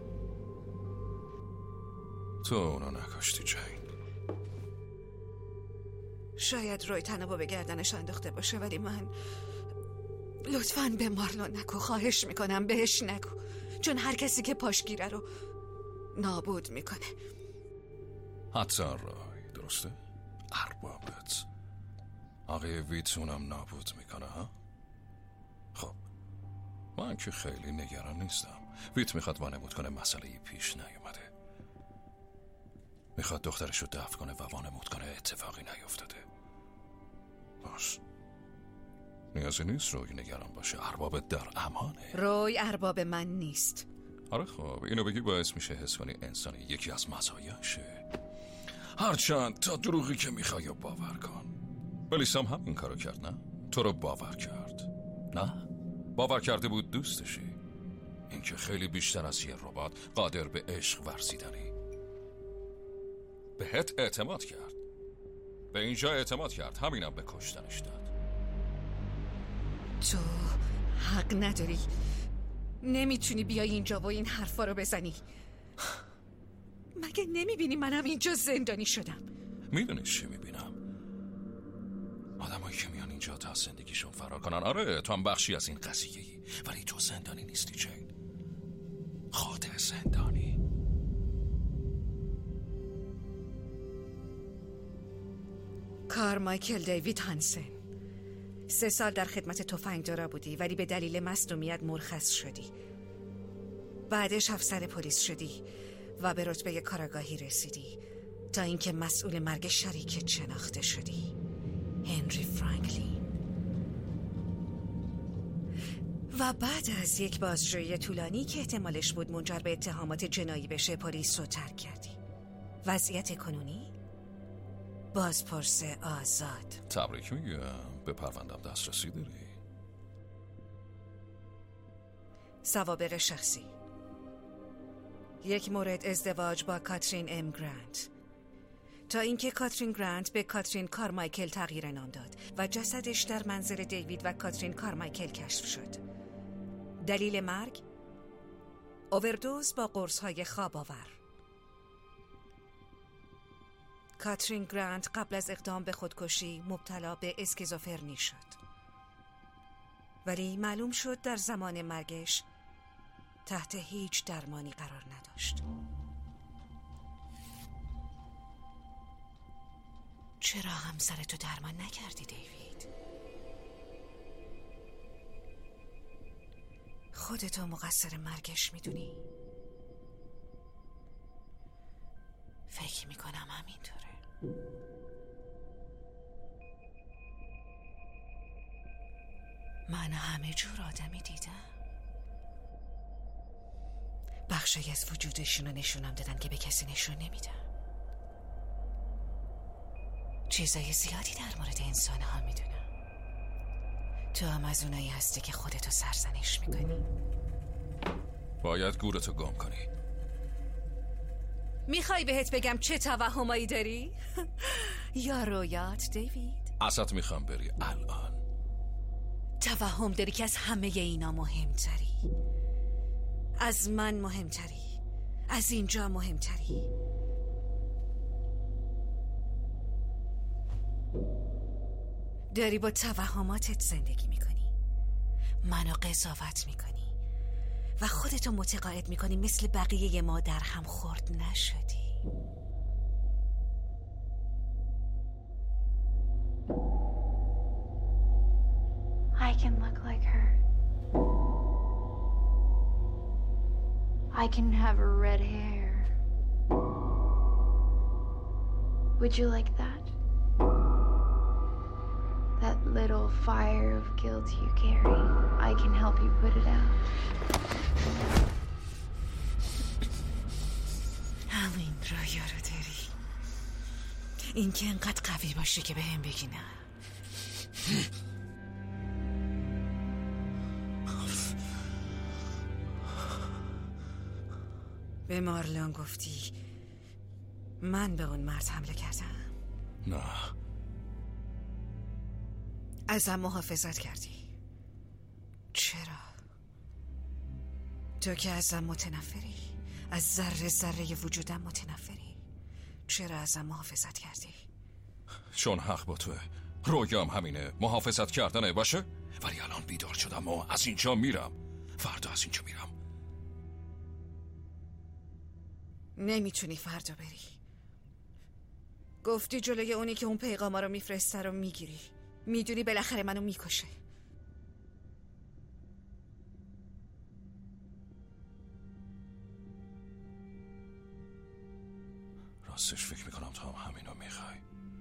تو اونو نکشتی جین. شاید روی تنابو به گردنش انداخته باشه ولی من لطفاً به مارلون نگو. خواهش میکنم بهش نگو، چون هر کسی که پاشگیره رو نابود میکنه. حتی روی، درسته؟ اربابت آقای ویت اونم نابود میکنه ها؟ خب من که خیلی نگران نیستم. ویت میخواد وانمود کنه مسئله پیش نیومده. میخواد دخترش رو دفع کنه و وانمود کنه اتفاقی نیفتاده. باش، نیازی نیست روی نگران باشه. اربابت در امانه. روی ارباب من نیست. آره خب اینو بگی باعث میشه حس کنی انسانی یکی از مزایاشه. هرچند تا دروغی که میخوای باور کن. ولی سام هم این کارو کرد نه؟ تو رو باور کرد نه؟ باور کرده بود دوستشی. این که خیلی بیشتر از یه ربات قادر به عشق ورزیدنی. بهت اعتماد کرد. به اینجا اعتماد کرد، همینم به کشتنش داد. تو حق نداری. نمیتونی بیای اینجا و این حرفا رو بزنی. مگه نمیبینی منم اینجا زندانی شدم؟ میدونی چی میبینم؟ آدمایی که میان اینجا تا زندگیشون فرار کنن. آره تو هم بخشی از این قضیه‌ای، ولی تو زندانی نیستی جین. خود زندانی. کارمایکل دیوید هانسن، سه سال در خدمت تفنگدارا بودی ولی به دلیل مصدومیت مرخص شدی. بعدش افسر پلیس شدی و به رتبه کاراگاهی رسیدی تا اینکه مسئول مرگ شریکت شناخته شدی، هنری فرانکلین. و بعد از یک بازجویی طولانی که احتمالش بود منجر به اتهامات جنایی بشه پلیس رو ترک کردی. وضعیت کنونی؟ بازپرس آزاد. تبریک میگم، به پروندم دسترسی داری. سوابق شخصی: یک مورد ازدواج با کاترین ام گرانت، تا اینکه کاترین گرانت به کاترین کارمایکل تغییر نام داد و جسدش در منزل دیوید و کاترین کارمایکل کشف شد. دلیل مرگ؟ اووردوز با قرص‌های خواب آور. کاترین گرانت قبل از اقدام به خودکشی مبتلا به اسکیزوفرنی شد، ولی معلوم شد در زمان مرگش تحت هیچ درمانی قرار نداشت. چرا همسرتو درمان نکردی دیوید؟ خودتو مقصر مرگش میدونی؟ فکر میکنم همینطوره. من همه جور آدمی دیدم. بخشی از وجودشون رو نشونم دادن که به کسی نشون نمیدم. چیزای زیادی در مورد انسان ها میدونم. تو هم از اونایی هستی که خودتو سرزنش میکنی. باید گورتو گم کنی. میخوای بهت بگم چه توهمایی داری؟ یا رویات دیوید؟ ازت میخوام بری الان. توهم داری که از همه اینا مهمتری، از من مهمتری، از اینجا مهمتری. داری با توهماتت زندگی میکنی، منو قضاوت میکنی و خودتو متقاعد میکنی مثل بقیه ما در هم خورد نشدی. I can look like her. I can have red hair. Would you like that? That little fire of guilt you carry, I can help you put it out. همین رویا رو داری. این که انقدر قوی باشی که به هم بگی نه. به مارلون گفتی من به اون مرد حمله کردم؟ نه. ازم محافظت کردی؟ چرا؟ تو که ازم متنفری، از ذره ذره وجودم متنفری، چرا ازم محافظت کردی؟ چون حق با توه. رویام همینه، محافظت کردنه. باشه؟ ولی الان بیدار شدم و از اینجا میرم. فردا از اینجا میرم. نمیتونی فردا بری. گفتی جلوی اونی که اون پیغاما رو میفرسته رو میگیری. میدونی بالاخره منو میکشه. راستش فکر میکنم تو هم همینو میخوای.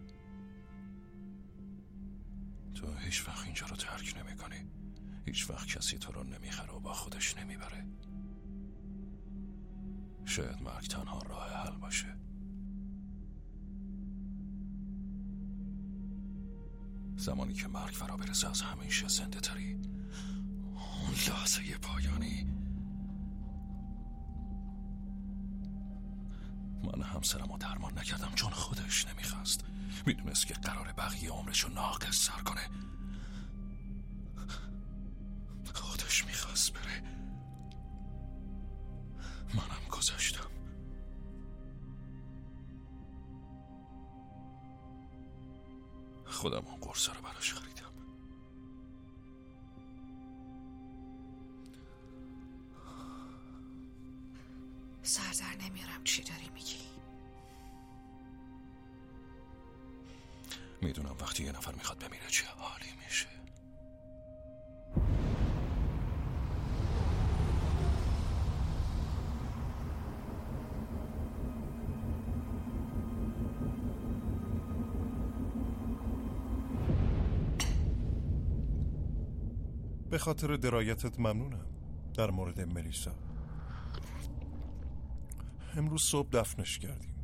تو هیچ وقت اینجا رو ترک نمیکنی. هیچ وقت کسی تو رو نمیخره و با خودش نمیبره. شاید مرگ تنها راه حل باشه. زمانی که مرگ فرا برسه از همیشه زنده تری. اون لحظه پایانی. من همسرم رو درمان نکردم چون خودش نمیخواست. میدونست که قرار بقیه عمرشو ناقص سر کنه. خودش میخواست بره. منم گذاشتم. خودم اون قرصه رو براش خریدم. سردر نمیارم چی داری میگی؟ میدونم وقتی یه نفر میخواد بمیره چه حالی میشه. به خاطر درایتت ممنونم در مورد ملیسا. امروز صبح دفنش کردیم.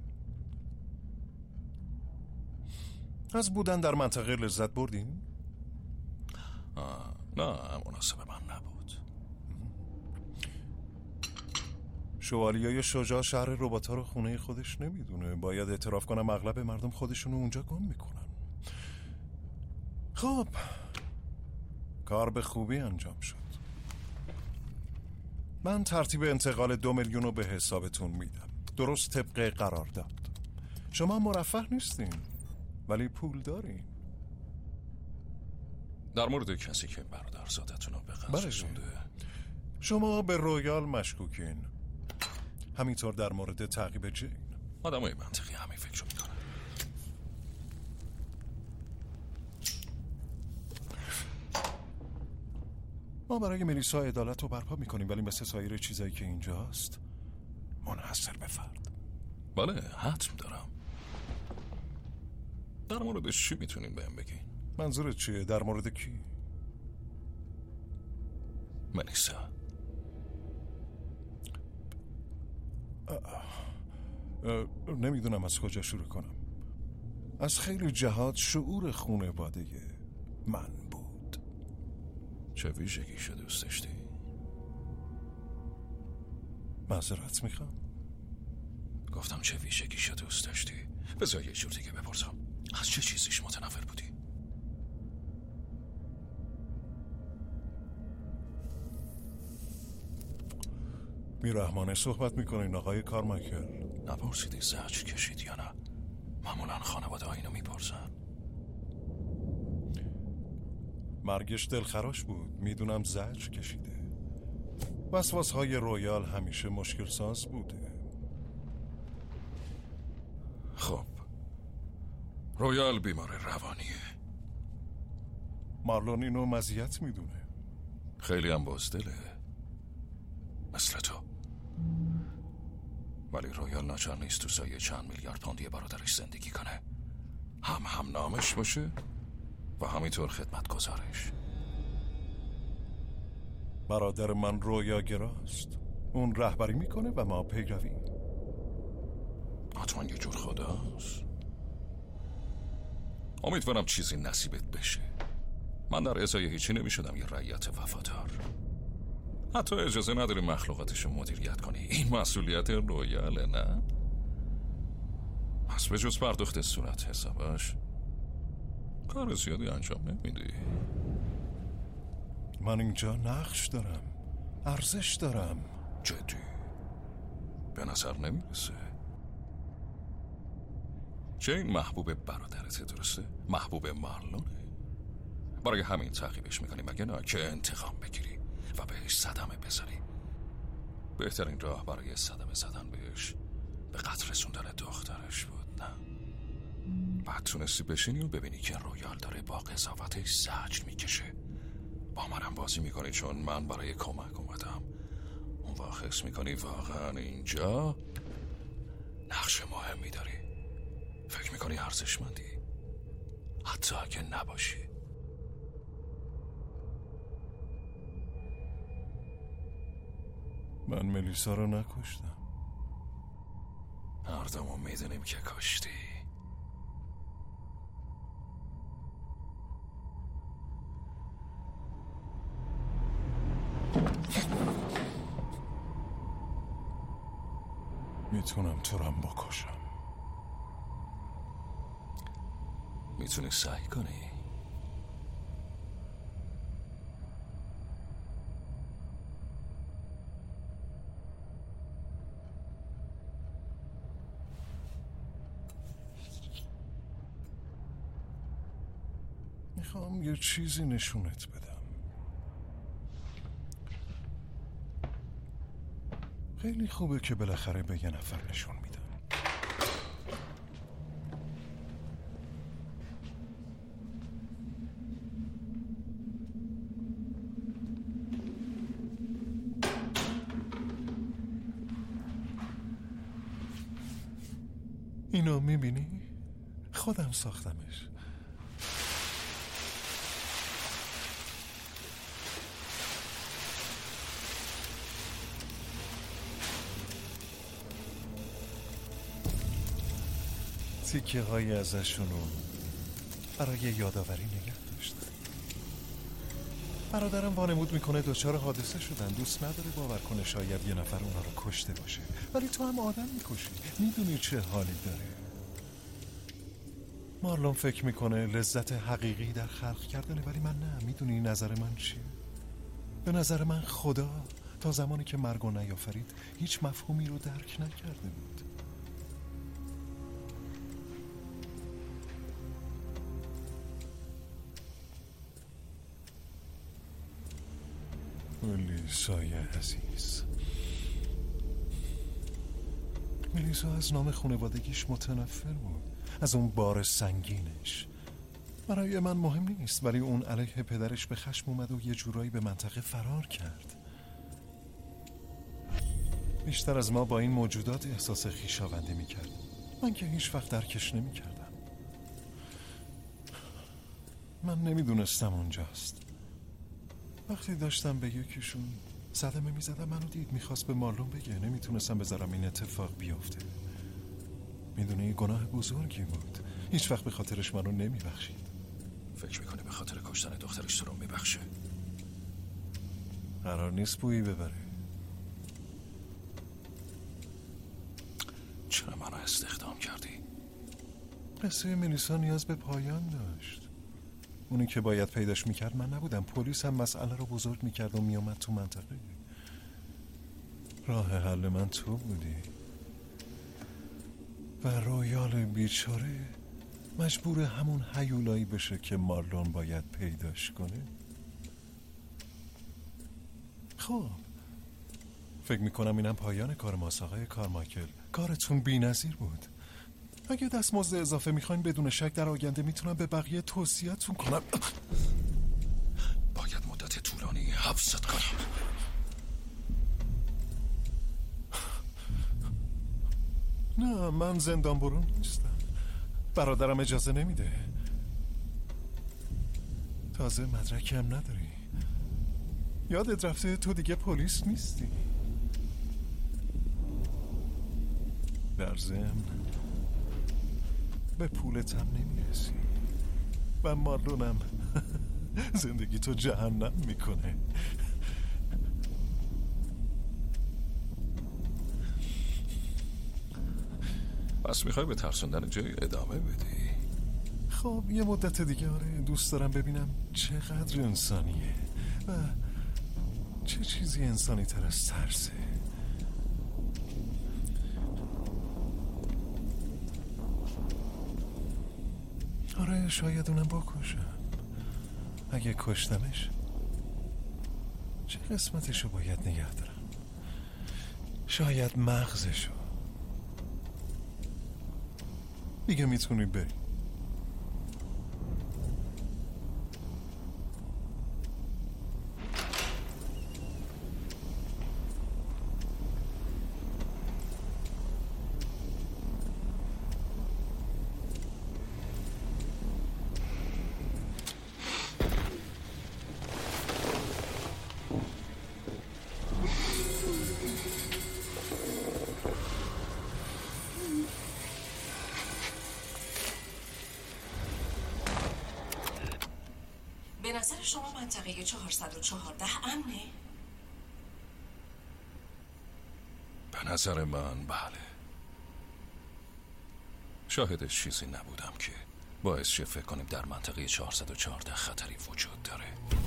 از بودن در منطقه لذت بردین؟ آه، نه مناسب من نبود. شوالیای شجاع شهر رباتا رو خونه خودش نمیدونه. باید اعتراف کنم اغلب مردم خودشونو اونجا گم میکنن. خب کار به خوبی انجام شد. من ترتیب انتقال دو میلیون رو به حسابتون میدم، درست طبق قرارداد. شما مرفه نیستین ولی پول دارین. در مورد کسی که برادرزادتون رو به قتل رسونده. شما به رویال مشکوکین، همینطور در مورد تعقیب جین. آدمای منطقی همین فکر رو میکنن. ما برای ملیسا عدالت رو برپا میکنیم ولی مثل سایر چیزایی که اینجاست منحصر به فرد. بله حتم دارم. در موردش چی میتونین بهم بگین؟ منظورت چیه؟ در مورد کی؟ ملیسا. نمیدونم از کجا شروع کنم. از خیلی جهات شعور خانواده من بود. چه ویژگیشو دوست داشتی؟ معذرت میخوام. گفتم چه ویژگیشو دوست داشتی؟ بذار یه جور دیگه بپرسم، از چه چیزیش متنفر بودی؟ بی‌رحمانه صحبت میکنین آقای کارمایکل. نپرسیدی زجر کشید یا نه؟ معمولا خانواده ها اینو میپرسن. مرگش دلخراش بود، میدونم زجر کشیده. وسواس های رویال همیشه مشکل ساز بوده. خب رویال بیمار روانیه. مارلون اینو مزیت میدونه. خیلی هم بزدله مثل تو. ولی رویال ناچار نیست تو سایه چند میلیارد پوندی برادرش زندگی کنه. هم هم نامش باشه و همینطور خدمت گزارش. برادر من رویاگراست. اون رهبری میکنه و ما پیروی. حتما یه جور خداست. امیدوارم چیزی نصیبت بشه. من در ازای هیچی نمیشدم یه رعیت وفادار. حتی اجازه نداری مخلوقاتشو مدیریت کنی. این مسئولیت رویاله نه؟ پس به جز پرداخت صورت حسابش کار زیادی انجام نمیدی. من اینجا نقش دارم، ارزش دارم. جدی به نظر نمیرسه. جین محبوب برادرته، درسته؟ محبوب مارلونه. برای همین تعقیبش میکنی مگه نه که انتقام بگیری و بهش صدمه بزنی. بهترین راه برای صدمه زدن بهش به قتل رسوندن دخترش بود، نه؟ بعد تونستی بشینی و ببینی که رویال داره با قضاوتش زجر میکشه. با منم بازی میکنی چون من برای کمک اومدم. اون وقت حس میکنی واقعا اینجا نقش مهمی داری. فکر میکنی ارزشمندی حتی اگه نباشی. من ملیسا رو نکشتم. هر دومون میدونیم که کشتی. میتونم تو رو هم بکشم. میتونی سعی کنی. میخوام یه چیزی نشونت بدم. خیلی خوبه که بالاخره به یه نفر نشون میدم. اینو میبینی؟ خودم ساختمش. تیکه های ازشونو برای یادآوری نگه داشتم. برادرم وانمود میکنه دچار حادثه شدن. دوست نداره باور کنه شاید یه نفر اونا رو کشته باشه. ولی تو هم آدم میکشی. میدونی چه حالی داره. مارلون فکر میکنه لذت حقیقی در خلق کردنه، ولی من نه. میدونی نظر من چیه؟ به نظر من خدا تا زمانی که مرگو نیافرید هیچ مفهومی رو درک نکرده بود. ملیسای عزیز، ملیسا از نام خانوادگیش متنفر بود، از اون بار سنگینش. برای من مهم نیست، ولی اون علیه پدرش به خشم اومد و یه جورایی به منطقه فرار کرد. بیشتر از ما با این موجودات احساس خویشاوندی میکرد. من که هیچ وقت درکش نمیکردم. من نمیدونستم اونجاست. وقتی داشتم به یکیشون صدمه میزدم منو دید، میخواست به مارلون بگه. نمیتونستم بذارم این اتفاق بیفته. میدونی گناه بزرگی بود. هیچ وقت به خاطرش منو نمیبخشید. فکر میکنی به خاطر کشتن دخترش تو رو میبخشه؟ قرار نیست بویی ببره. چرا منو استخدام کردی؟ قصه ملیسا نیاز به پایان داشت. اونی که باید پیداش میکرد من نبودم. پلیس هم مسئله رو بزرگ میکرد و میامد تو منطقه. راه حل من تو بودی و رویال بیچاره مجبور همون هیولایی بشه که مارلون باید پیداش کنه. خب فکر میکنم اینم پایان کار ماست آقای کارمایکل. کارتون بی‌نظیر بود. اگه دستمزد اضافه میخواین بدون شک در آینده میتونم به بقیه توصیه‌تون کنم. باید مدت طولانی حبست کنم. نه من زندان برون نیستم. برادرم اجازه نمیده. تازه مدرکی هم نداری. یادت رفته تو دیگه پلیس نیستی. در ضمن به پولت هم نمیرسی و مارلونم زندگی تو جهنم میکنه. پس میخوای به ترسوندن جای ادامه بدی؟ خب یه مدت دیگه آره. دوست دارم ببینم چقدر انسانیه و چه چیزی انسانی تر از ترسه. آره شاید اونم بکشم. اگه کشتمش چه قسمتشو باید نگه دارم؟ شاید مغزشو. دیگه میتونی بری. به نظر شما منطقه چهارصد و چهارده امنه؟ به نظر من بله. شاهدش چیزی نبودم که باعث شه فکر کنیم در منطقه چهارصد و چهارده خطری وجود داره.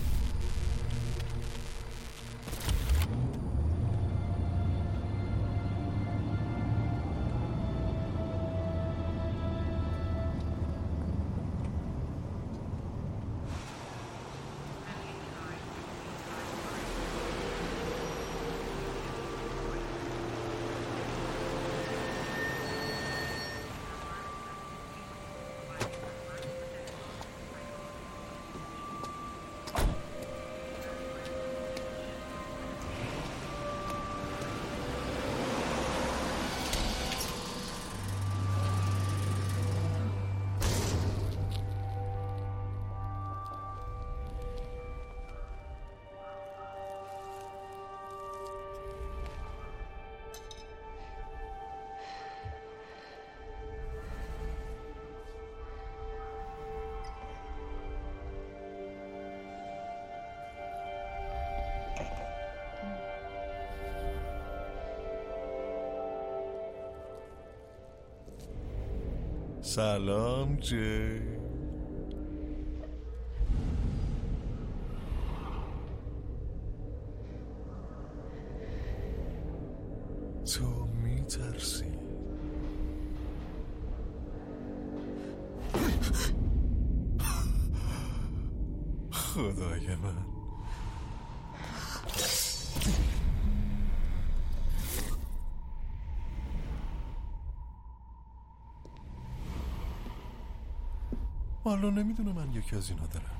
سلام جی. تو میترسی. خدای من. والا نمیدونه من یکی از اینا دارم.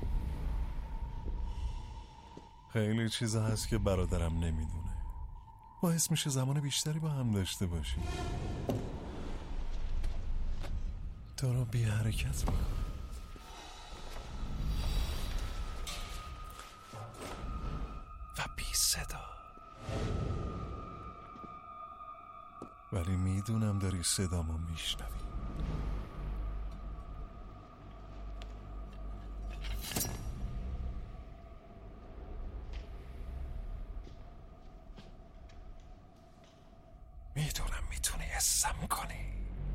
خیلی چیزا هست که برادرم نمیدونه. باعث میشه زمان بیشتری با هم داشته باشیم. تو رو بی حرکت بکن و بی صدا. ولی میدونم داری صدامو میشنوی. میدونم میتونی حسم کنی.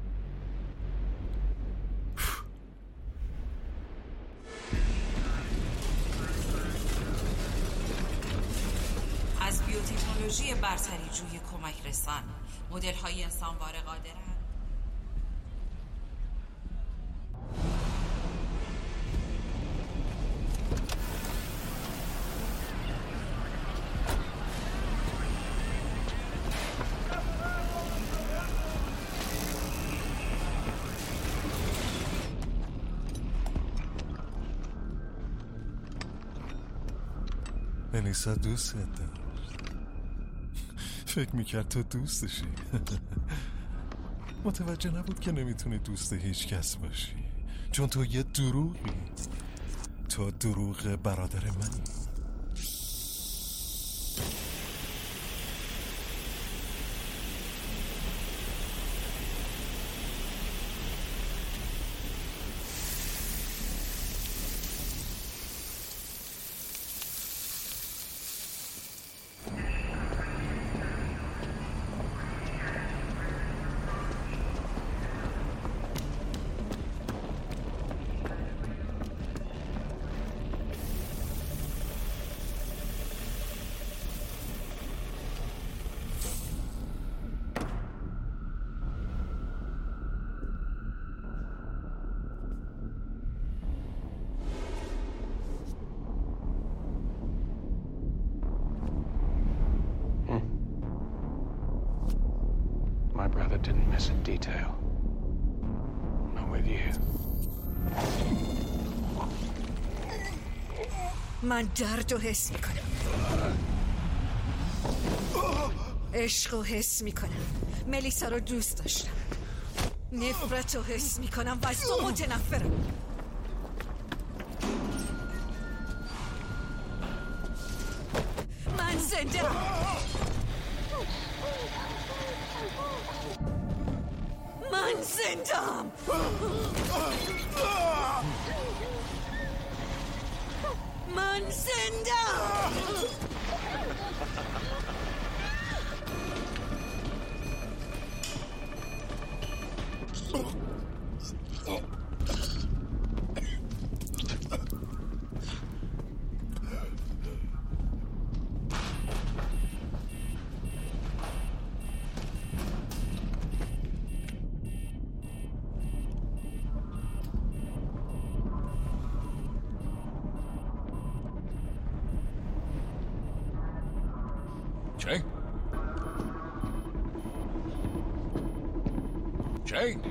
از بیوتکنولوژی برتری جوی کمک رسان مدل های انسانوار قادرند ملیسا دوست داشت. فکر میکرد تو دوستشی. متوجه نبود که نمیتونی دوست هیچ کس باشی، چون تو یه دروغی. تو دروغ برادر منی. My brother didn't miss a detail. I'm with you. من درد رو حس میکنم، عشق رو حس میکنم، ملیسا رو دوست داشتم، نفرت رو حس میکنم و از تو متنفرم. من زنده من زندم. من زندم. جین؟ جین؟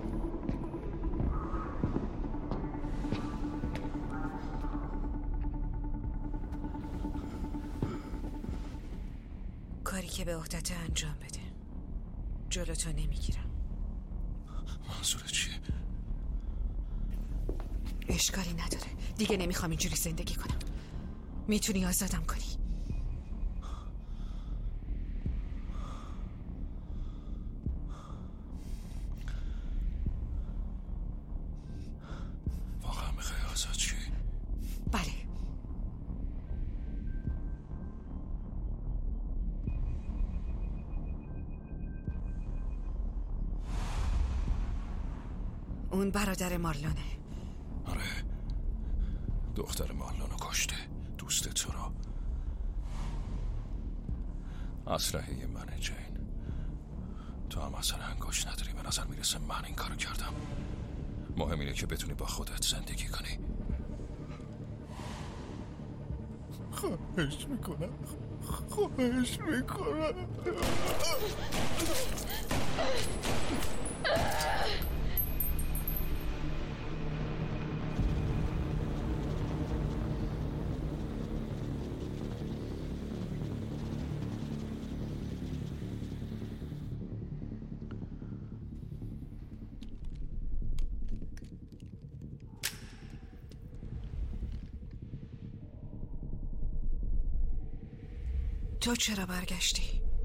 کاری که به عهدت انجام بده. جلوتو نمیگیرم. منظورت چیه؟ اشکالی نداره. دیگه نمیخوام اینجوری زندگی کنم. میتونی آزادم کنی. واقعا میخوای آزاد چی؟ بله. اون برادر مارلونه. آره، دختر مارلونو کشته. دوست تو رو. اسلحه منه جین. تو هم اصلا انگوش نداری. به نظر میرسه من این کارو کردم. مهم اینه که بتونی با خودت زندگی کنی. خواهش میکنم، خواهش میکنم. تو چرا برگشتی؟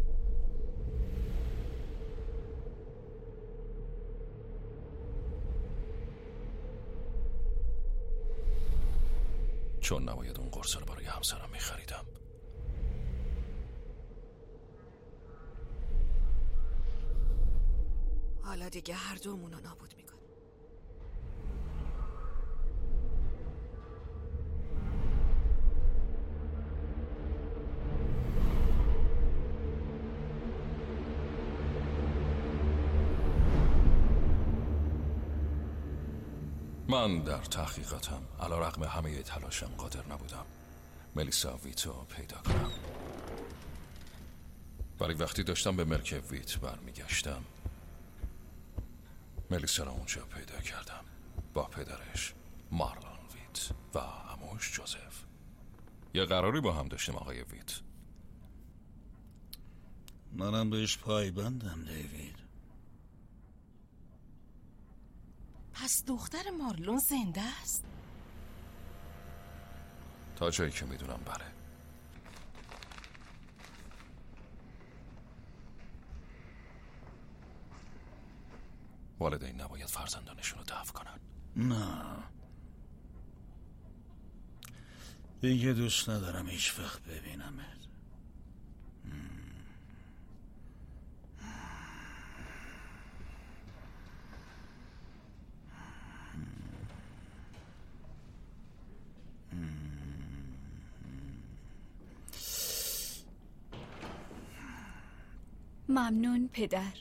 چون نباید اون قرص رو برای همسرم میخریدم. حالا دیگه هر دومون رو نابود میکن. من در تحقیقاتم علیرغم همه تلاشم قادر نبودم ملیسا ویتو پیدا کنم. ولی وقتی داشتم به ملک ویت برمیگشتم ملیسا را اونجا پیدا کردم با پدرش مارلون ویت و عموش جوزف. یه قراری با هم داشتیم آقای ویت. منم بهش پایبندم دیوید. پس دختر مارلون زنده است؟ تا جایی که میدونم بله. والدین نباید فرزندانشون رو دفع کنن. نه دیگه دوست ندارم هیچ وقت ببینمت. ممنون پدر.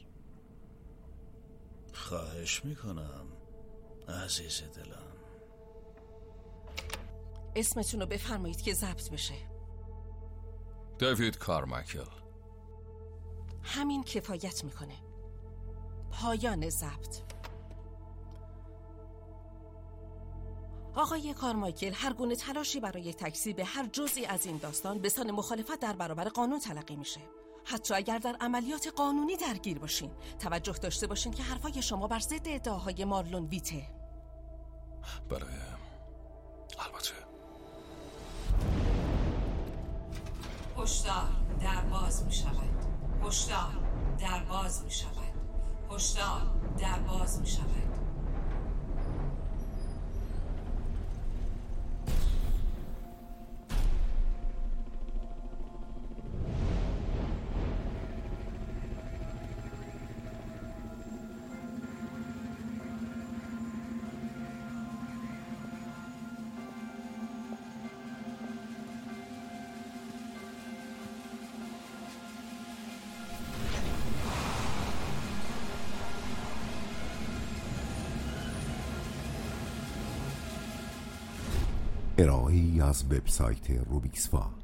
خواهش میکنم عزیز دلم. اسمتون رو بفرمایید که ضبط بشه. دیوید کارمایکل. همین کفایت میکنه. پایان ضبط. آقای کارمایکل هر گونه تلاشی برای تکذیب هر جزئی از این داستان به سان مخالفت در برابر قانون تلقی میشه. حتی اگر در عملیات قانونی درگیر باشین. توجه داشته باشین که حرفای شما بر ضد ادعاهای مارلون ویته. بله البته. هشدار در باز می شود. هشدار در باز می شود. هشدار در باز می شود. ارائه‌ای از وبسایت روبیکسفا.